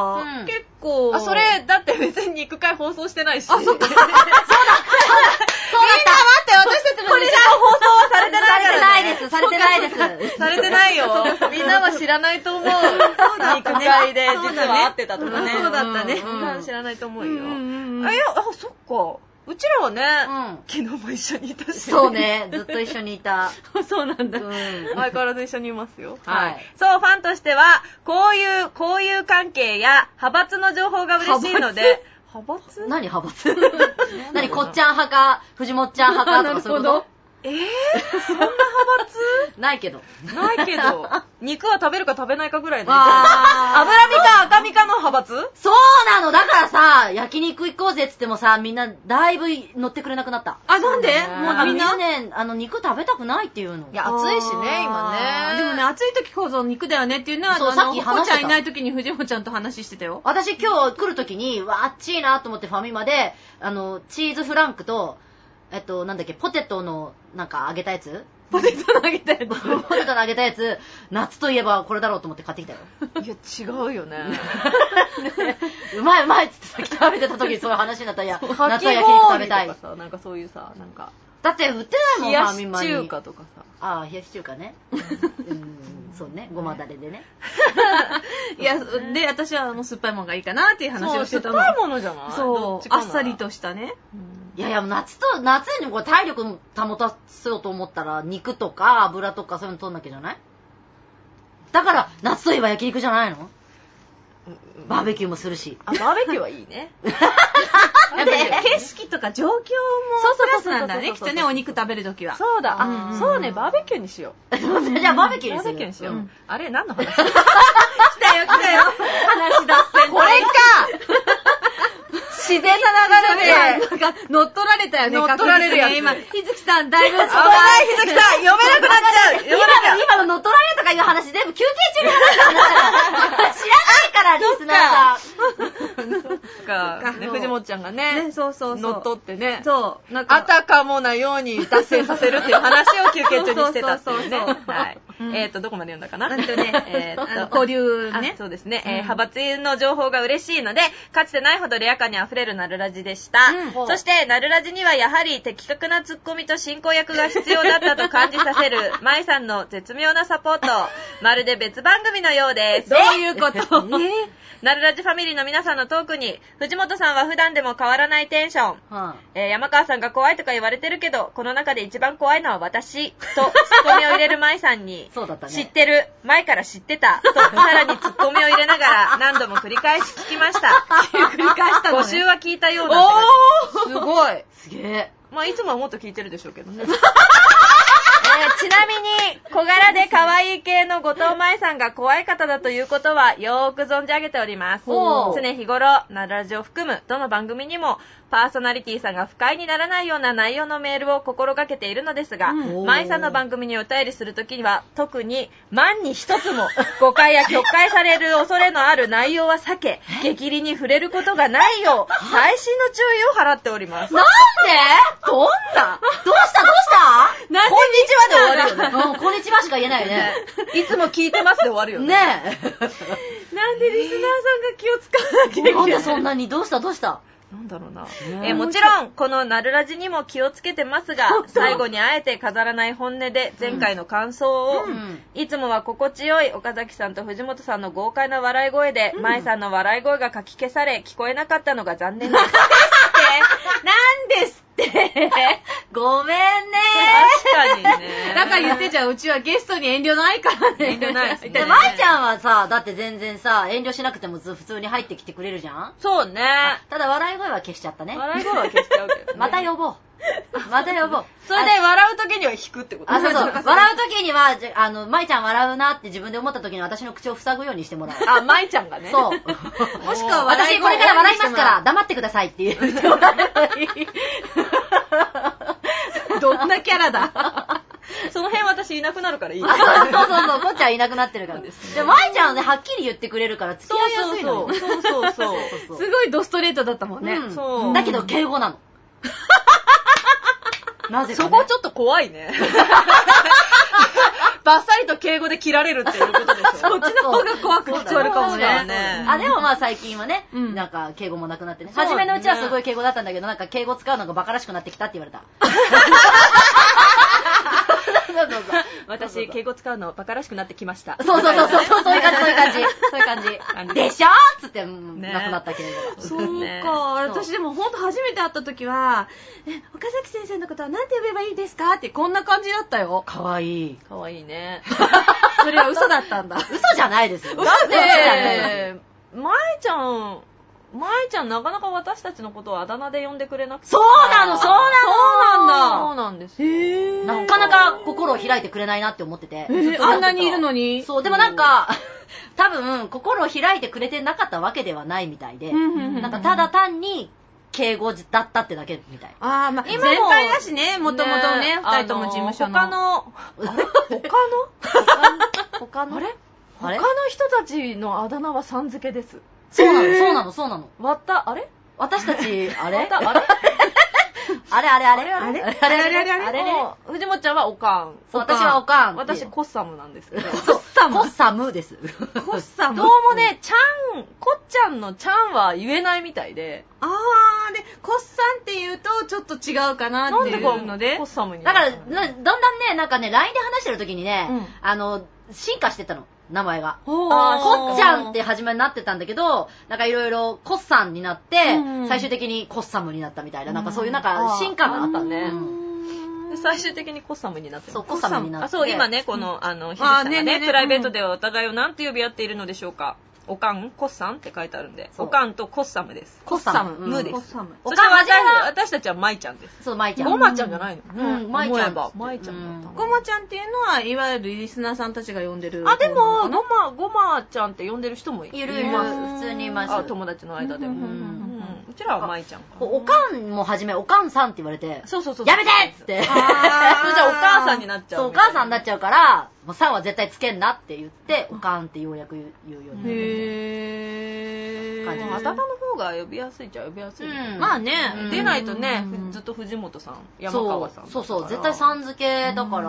か、うん、結構。 あ、それ、だって別に肉塊放送してないし。 あ、そっか。そうだ。そうだ。そうだ。 みんな待って、私たちのこれじゃ放送はされてないからね。 されてないです。されてないです。 されてないよ。みんなは知らないと思う。そうだ、肉塊で実は会ってたとかね。 そうだったね。 みんな知らないと思うよ。あ、いや、あ、そっか。うちらはね、うん、昨日も一緒にいたし、ね、 そうね、ずっと一緒にいた。 そうなんだ、うん。前からず一緒にいますよ。 はい。 そう、ファンとしては、こういう、こういう関係や派閥の情報が嬉しいので、派閥何派閥何こっちゃん派か、藤本ちゃん派かとかそういうこと？ えー、そんな派閥ないけど。 ないけど。肉は食べるか食べないかぐらいの。脂身か赤身かの派閥？ そうなの。だからさ、焼肉行こうぜっつってもさ、みんなだいぶ乗ってくれなくなった。 あ、なんで？ もうみんなね、あの肉食べたくないっていうの。 いや、暑いしね、今ね。 でもね、暑い時こそ肉だよねっていうのは、 そう、さっき話してた。 ほこちゃんいない時に藤本ちゃんと話してたよ。 私今日来る時に、わあっちいなと思ってファミマで、あの、チーズフランクと、えっと、なんだっけ、ポテトの、なんか揚げたやつポテトの揚げたやつポテトの揚げたやつ、夏といえばこれだろうと思って買ってきたよ。 いや、違うよね。 うまいうまいっつってさっき食べてた時にそういう話になったら、いや、夏は焼肉食べたい。 なんかそういうさ、なんか。 だって売ってないもん、 冷やし中華とかさ。 ああ、冷やし中華ね。うん、そうね、ごまだれでね。 いや、で、私はもう酸っぱいものがいいかなっていう話をしてたの。 酸っぱいものじゃない？ そう、あっさりとしたね。 いやいや、夏と、夏にこれ体力保たせようと思ったら、肉とか油とかそういうの取んなきゃじゃない？だから、夏といえば焼肉じゃないの？バーベキューもするし。 あ、バーベキューはいいね。 やっぱね、景色とか状況もプラスなんだね、きっとね、お肉食べるときは。 そうだ、あ、そうね、バーベキューにしよう。 じゃあバーベキューにする。 バーベキューにしよう。あれ、何の話？来たよ、来たよ。話脱線。 これか！自然な流れで、 なんか、乗っ取られたよね、 乗っ取られるやつ。 今、日月さん、だいぶ、 危ない、日月さん、読めなくなっちゃう。読めなきゃ。 今の乗っ取られるとかいう話、全部休憩中に話したんだから。知らないから、リスナーさん。 そっか。藤本ちゃんがね、 そうそうそう。 乗っ取ってね。 そう。 あたかもなように達成させるっていう話を休憩中にしてたっていうね。はい。えっと、どこまで読んだかな？ なんとね、えっと、交流ね。 そうですね。派閥の情報が嬉しいので、かつてないほどレア感に溢れるナルラジでした。そして、ナルラジにはやはり的確なツッコミと進行役が必要だったと感じさせる、舞さんの絶妙なサポート。まるで別番組のようです。 どういうこと？ ナルラジファミリーの皆さんのトークに、藤本さんは普段でも変わらないテンション。はあえー、山川さんが怖いとか言われてるけど、この中で一番怖いのは私、とツッコミを入れる舞さんに、 そうだったね、 知ってる、前から知ってた、とさらにツッコミを入れながら何度も繰り返し聞きました。 繰り返したのね。 募集は聞いたような。おーすごい。 すげえ。 まあいつもはもっと聞いてるでしょうけどね。えー、ちなみに小柄で可愛い系の後藤舞さんが怖い方だということはよーく存じ上げております。常日頃ナルラジを含むどの番組にもパーソナリティさんが不快にならないような内容のメールを心がけているのですが、舞さんの番組にお便りするときには特に万に一つも誤解や曲解される恐れのある内容は避け、激励に触れることがないよう細心の注意を払っております。 なんで？どんな？どうしたどうした？ なんでこんにちはで終わるよね。 うん、こんにちはしか言えないよね。 いつも聞いてますで終わるよね。 ねえ。 なんでリスナーさんが気を使わなきゃいけない。 なんでそんなにどうしたどうした？ なんだろうな、えー、もちろんこのナルラジにも気をつけてますが、最後にあえて飾らない本音で前回の感想を、うん、いつもは心地よい岡崎さんと藤本さんの豪快な笑い声で、うん、舞さんの笑い声がかき消され聞こえなかったのが残念です。 なんですってごめんね。 確かにね。 だから言ってじゃあうちはゲストに遠慮ないからね。 遠慮ないですね。 で、まいちゃんはさ、だって全然さ、遠慮しなくても普通に入ってきてくれるじゃん？ そうね。 ただ笑い声は消しちゃったね。 笑い声は消しちゃうけど、ね。 また呼ぼう。また呼ぼう。 それで笑うときには引くってこと？ あ、そうそう。笑うときには、あの、まいちゃん笑うなって自分で思ったときに私の口を塞ぐようにしてもらう。 あ、まいちゃんがね。 そう。もしくは私これから笑いますから黙ってくださいって言ってもらえばいい。 どんなキャラだ。 その辺私いなくなるからいい。 そうそうそう、こっちはいなくなってるから。で、まいちゃんはね、はっきり言ってくれるから付き合いやすいのよ。 そうそうそうそう。 すごいドストレートだったもんね。 うん、そう。だけど敬語なの。なぜか、ね、 そこちょっと怖いね。バッサリとと敬語で切られるっていうことでしょ。 そっちの方が怖く聞こえるかもね。 あ、でもまあ最近はね、なんか敬語もなくなってね。初めのうちはすごい敬語だったんだけど、なんか敬語使うのがバカらしくなってきたって言われた。 私、敬語使うのバカらしくなってきました。 そうそうそうそう、そういう感じ、そういう感じ。そういう感じ。でしょーつって、なくなった敬語が。 そうか。私でもほんと初めて会った時は、え、岡崎先生のことは何て呼べばいいですかってこんな感じだったよ。 かわいい。 かわいいね。 それは嘘だったんだ。 嘘じゃないですよ。 だって、まえちゃん、まえちゃんなかなか私たちのことをあだ名で呼んでくれなくて。 そうなの、そうなの。 そうなんだ。そうなんですよ。 へー。 なかなか心を開いてくれないなって思ってて。 あんなにいるのに。 そう、でもなんか、多分、心を開いてくれてなかったわけではないみたいで、なんかただ単に、敬語だったってだけみたい。 ああ、まあ、今先輩だしね、もともとね、二人とも事務所の。 他の、他の他のあれ他の人たちのあだ名はさん付けです。 そうなの、そうなの、そうなの。 わった、あれ私たち、あれあれあれあれあれあれあれあれあれあれあれあれね。藤本ちゃんはおかん。 そう、私はおかん。 私、コッサムなんですけど。 コッサムコッサムです。 コッサムどうもね、ちゃん、こっちゃんのちゃんは言えないみたいで。 あー、で、コッサンって言うと、ちょっと違うかなっていうので。 コッサムに。 だから、だんだんね、なんかね、ライン で話してる時にね、あの、進化してったの。名前が。こっちゃんって初めになってたんだけど、なんかいろいろコッサンになって、最終的にコッサムになったみたいな、なんかそういうなんか進化があったね。 で最終的にコッサムになってます。 そう、コッサムになって。 あ、そう、今ね、この、あの、ひじさんがね、プライベートではお互いを何て呼び合っているのでしょうか。おかん、コッサンって書いてあるんで、おかんとコッサムです。 コッサム。 ムです。 コッサム。 そして私たちはマイちゃんです。 そう、マイちゃん。 ゴマちゃんじゃないの。 うん、マイちゃん。 マイちゃんだった。 ゴマちゃんっていうのは、いわゆるリスナーさんたちが呼んでる。 あ、でも、ゴマ、ゴマちゃんって呼んでる人もいる。 いるいる。普通にいます。 あ、友達の間でも。うちらはマイちゃん。 おかんもはじめ、おかんさんって言われて、 そうそうそう。 やめてっつって。 あー、じゃあお母さんになっちゃう。 そう、お母さんになっちゃうから、もうさんは絶対つけんなって言って、おかんってようやく言うようになる。 へー。あだ名の方が呼びやすいっちゃ呼びやすい。 まあね、 出ないとね、ずっと藤本さん、山川さん。 そうそう、絶対さん付けだから、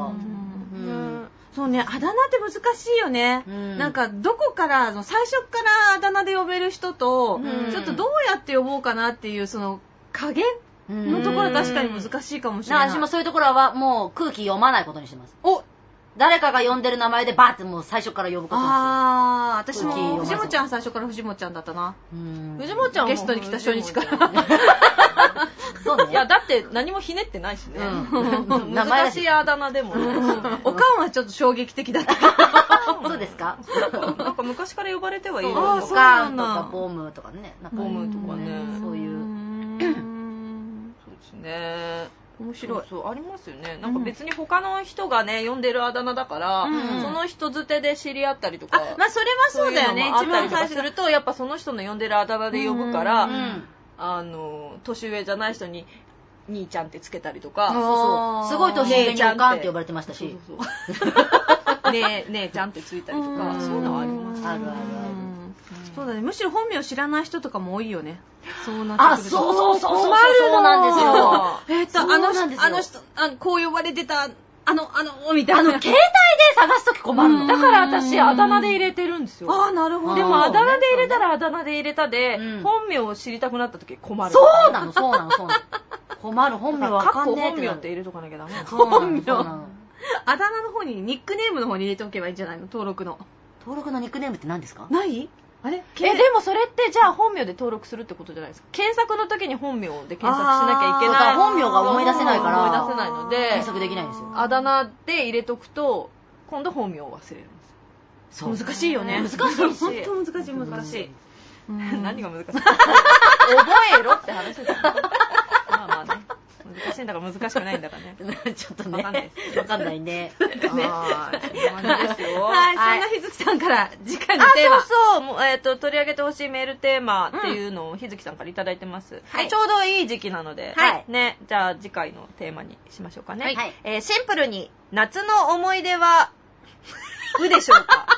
そうね、あだ名って難しいよね。なんか、どこから、最初からあだ名で呼べる人と、ちょっとどうやって呼ぼうかなっていう、その、加減のところ確かに難しいかもしれない。 私もそういうところはもう空気読まないことにしてます。 お誰かが呼んでる名前でバーってもう最初から呼ぶことにしてる。 ああ、私も藤本ちゃん最初から藤本ちゃんだったな。 藤本ちゃんゲストに来た初日から。 そうね。 いや、だって何もひねってないしね。難しいあだ名でも。 おかんはちょっと衝撃的だった。 そうですか？ なんか昔から呼ばれてはいる。 おかんとかボムとかね。 ボムとかね。 そういう。 そうですね。 面白い。 そう、ありますよね。なんか別に他の人がね、呼んでるあだ名だから、その人づてで知り合ったりとか。 まあそれはそうだよね。 一番最初すると、やっぱその人の呼んでるあだ名で呼ぶから、あの、年上じゃない人に、兄ちゃんってつけたりとか。 そうそう。すごい年上におかんって呼ばれてましたし。 ねえ、姉ちゃんってついたりとか、そういうのはあります。 あるあるある。 そうだね。むしろ本名知らない人とかも多いよね。そうなってくると。 あ、そうそうそう。困るそうなんですよ。 えっと、あの人、あの人、こう呼ばれてた、あの、あの、みたいな。 あの、携帯で探すとき困るの。 だから私、あだ名で入れてるんですよ。 ああ、なるほど。 でも、あだ名で入れたらあだ名で入れたで、本名を知りたくなったとき困る。 そうなの、そうなの、そうなの。困る、本名わかんねえ。 本名って入れとかなきゃダメ。 本名。あだ名の方に、ニックネームの方に入れておけばいいんじゃないの？登録の。 登録のニックネームって何ですか？ ないあれえ、でもそれってじゃあ本名で登録するってことじゃないですか。検索の時に本名で検索しなきゃいけない。 本名が思い出せないから。 思い出せないので、 検索できないんですよ。 あだ名で入れとくと、今度本名を忘れるんですよ。難しいよね。 難しいし。 本当難しい、難しい。 何が難しい？覚えろって話ですよ。まあまあね。難しいんだから難しくないんだからね。 ちょっとね。わかんない。わかんないね。 はい。そんな感じですよ。 はい。そんなひずきさんから次回のテーマ。 あ、そうそう。えっと、取り上げてほしいメールテーマっていうのをひずきさんからいただいてます。はい。ちょうどいい時期なので。はい。ね。じゃあ次回のテーマにしましょうかね。はい。えー、シンプルに、夏の思い出は、うでしょうか？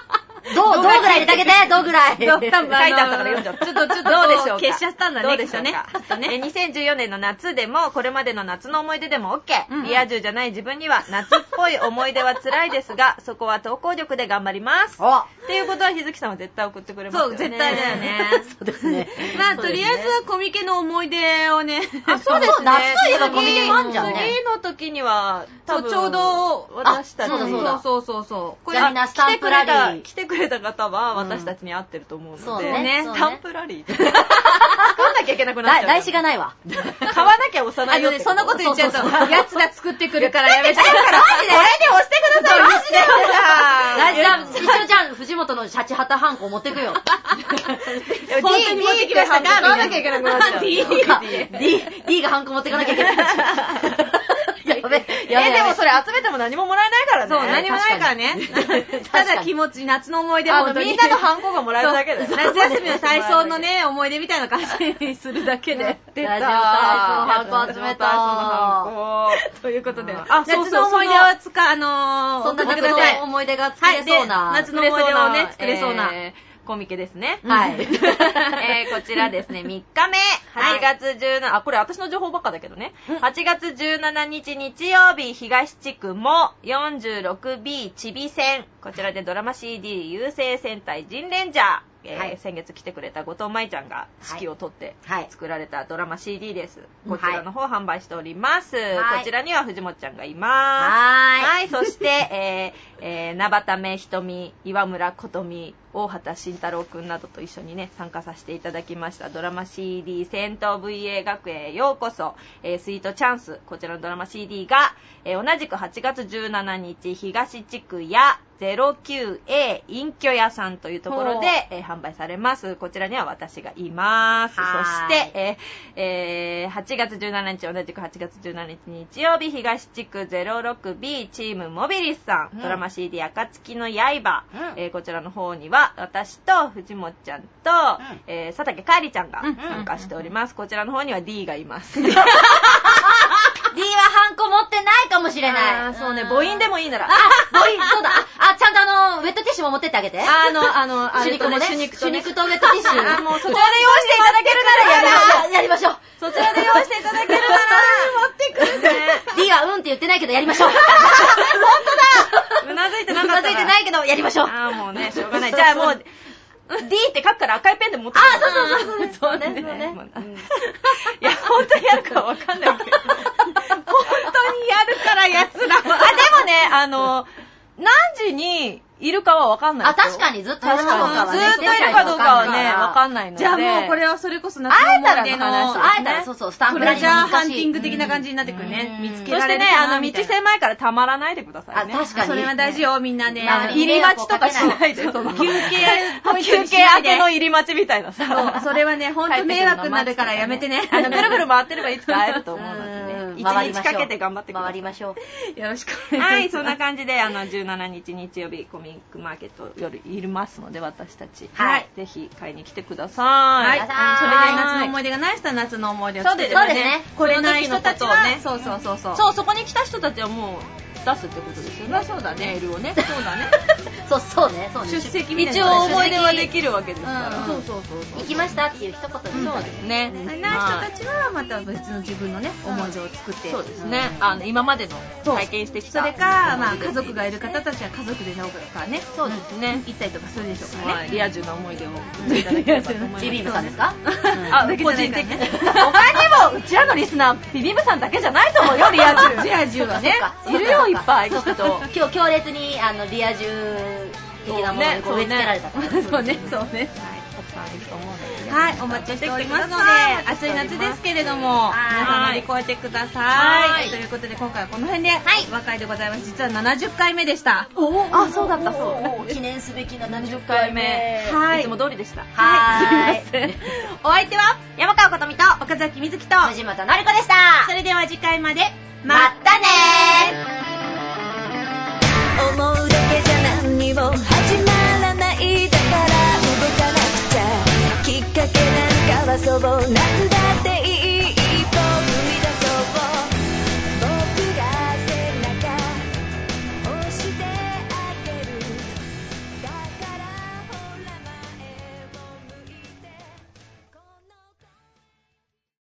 どう、どうぐらい入れてあげて、どうぐらい。 書いてあったから読んじゃった。 ちょっと、ちょっと、 どうでしょうか。 消しちゃったんだね。 どうでしょうか。ね、にせんじゅうよねんの夏でも、これまでの夏の思い出でも OK。うん、リア充じゃない自分には、夏っぽい思い出は辛いですが、そこは投稿力で頑張ります。っていうことは、日月さんは絶対送ってくれますよね。 そう、絶対だよね。 そうですね。 まあ、とりあえずはコミケの思い出をね。 あ、そうですね。 夏といえばコミケもあんじゃんね。 次の時には、多分ちょうど、 私たちに。そうそうそうそう。 これみんなスタンプラリー。 来てくれた方は、私たちに合ってると思うので。 そうね。 スタンプラリー。作んなきゃいけなくなっちゃう。 来週がないわ。 買わなきゃ押さないよ。 あのね、そんなこと言っちゃうと、やつが作ってくるからやめて。 マジでこれで押してください。マジで来週は、一応じゃあ、藤本のシャチハタハンコ持ってくよ。 本当に持ってきましたか？ 買わなきゃいけなくなっちゃう。 D が、D、D がハンコ持ってかなきゃいけない。やべ、 え、でもそれ集めても何ももらえないからね。 そう、何もないからね。ただ気持ち、夏の思い出もみんなのハンコがもらえるだけで。 夏休みの体操のね、思い出みたいな感じにするだけで。 ラジオ体操ハンコ集めた。 ということで。あ、夏の思い出を使う、あのー、 そんな夏の思い出が作れそうな。 夏の思い出をね、作れそうな。 コミケですね。 はい。 えー、こちらですね、みっかめ、はちがつじゅうなな、あ、これ私の情報ばっかだけどね。はちがつじゅうしちにち日曜日、東地区も よんじゅうろくビー ちび戦。こちらでドラマ シーディー 優勢戦隊ジンレンジャー。えーはい、先月来てくれた後藤舞ちゃんが指揮を取って作られたドラマ シーディー です。はい、こちらの方販売しております。はい、こちらには藤本ちゃんがいます。 はい。 はい。そして、えー、えー、なばためひとみ、岩村ことみ、大畑慎太郎くんなどと一緒にね、参加させていただきましたドラマ シーディー 戦闘 ブイエー 学園へようこそ、えー、スイートチャンス、こちらのドラマ シーディー が、えー、同じくはちがつじゅうしちにち東地区やゼロきゅうエー 隠居屋さんというところで、えー、販売されます。こちらには私がいます。そして、えーえー、はちがつじゅうしちにち、同じくはちがつじゅうしちにち日曜日、東地区 ゼロろくビー チームモビリスさん、うん、ドラマ シーディー 暁の刃、うんえー、こちらの方には私と藤本ちゃんと、うんえー、佐竹かえりちゃんが参加しております。こちらの方には D がいます。 D はハンコ持ってないかもしれない。 あそうね、母音でもいいなら。 あ、母音、そうだ。あ、ちゃんとあの、ウェットティッシュも持ってってあげて。 あの、あの、 手肉もね。 手肉とウェットティッシュ。 あ、もうそちらで用意していただけるならややりましょう。 そちらで用意していただけるなら持ってくるね。 D はうんって言ってないけどやりましょう。本当だ。うなずいてなかった。 うなずいてないけどやりましょう。 あ、もうね、しょうがない。じゃあもう、D って書くから赤いペンで持ってくる。 あ、そうそうそうそう。そうね、そうね。 いや、本当にやるかわかんないけど。本当にやるからやつらは。あ、でもね、あの、何時にいるかはわかんない。 あ、確かにずっといるかどうかはね。 ずっといるかどうかはね、わかんないので。 じゃあもうこれはそれこそ夏の思い出の話。会えたら、そうそう、スタンプラリートレジャーハンティング的な感じになってくるね。見つけられる。 そしてね、あの、道狭いからたまらないでくださいね。 あ、確かに。 それは大事よ、みんなね。 入り待ちとかしないで。休憩、休憩明けの入り待ちみたいなさ。 それはね、ほんと迷惑になるからやめてね。 あの、ぐるぐる回ってればいつか会えると思うのでね。一日かけて頑張ってください。 回りましょう。よろしくお願いします。 はい、そんな感じで、あの、じゅうしちにち日曜日、コミックマーケット夜いますので、私たち。 はい。 ぜひ買いに来てください。 はい。それで夏の思い出がない人は夏の思い出を作ってそうですね。 これない人たちはね。 そうそうそうそう。 そう、そこに来た人たちはもう出すってことですよね。 そうだね。 メールをね。そうだね。 そうそうね。そうね。 出席みたいな。一応思い出はできるわけですから。 そうそうそう。行きましたっていう一言で。 そうですね。 ない人たちはまた別の自分のね、思い出を作って。 そうですね。あの、今までの体験してきた。 それか、まあ家族がいる方たちは家族でどうかね。 そうですね。 行ったりとかするでしょうからね。 リア充な思い出を送っていただければと思います。 ビビームさんですか？ あ、個人的に。他にも、うちらのリスナー、ビビームさんだけじゃないと思うよ、リア充。 リア充はね。 いるよ、いっぱい。きっと。 今日強烈に、あの、リア充的なものに植え付けられたから。 そうね、そうね。 たくさんいると思うので。 はい、お待ちしておりますので、暑い夏ですけれども、皆さん乗り越えてください。ということで、今回はこの辺で、お別れでございます。実はななじゅっかいめでした。 あ、そうだった、そう。 記念すべきななじゅっかいめ。 はい。いつも通りでした。 はい。 すいません。お相手は、 山川ことみと、 岡崎みずきと、 藤本のりこでした。 それでは次回まで、 まったねー。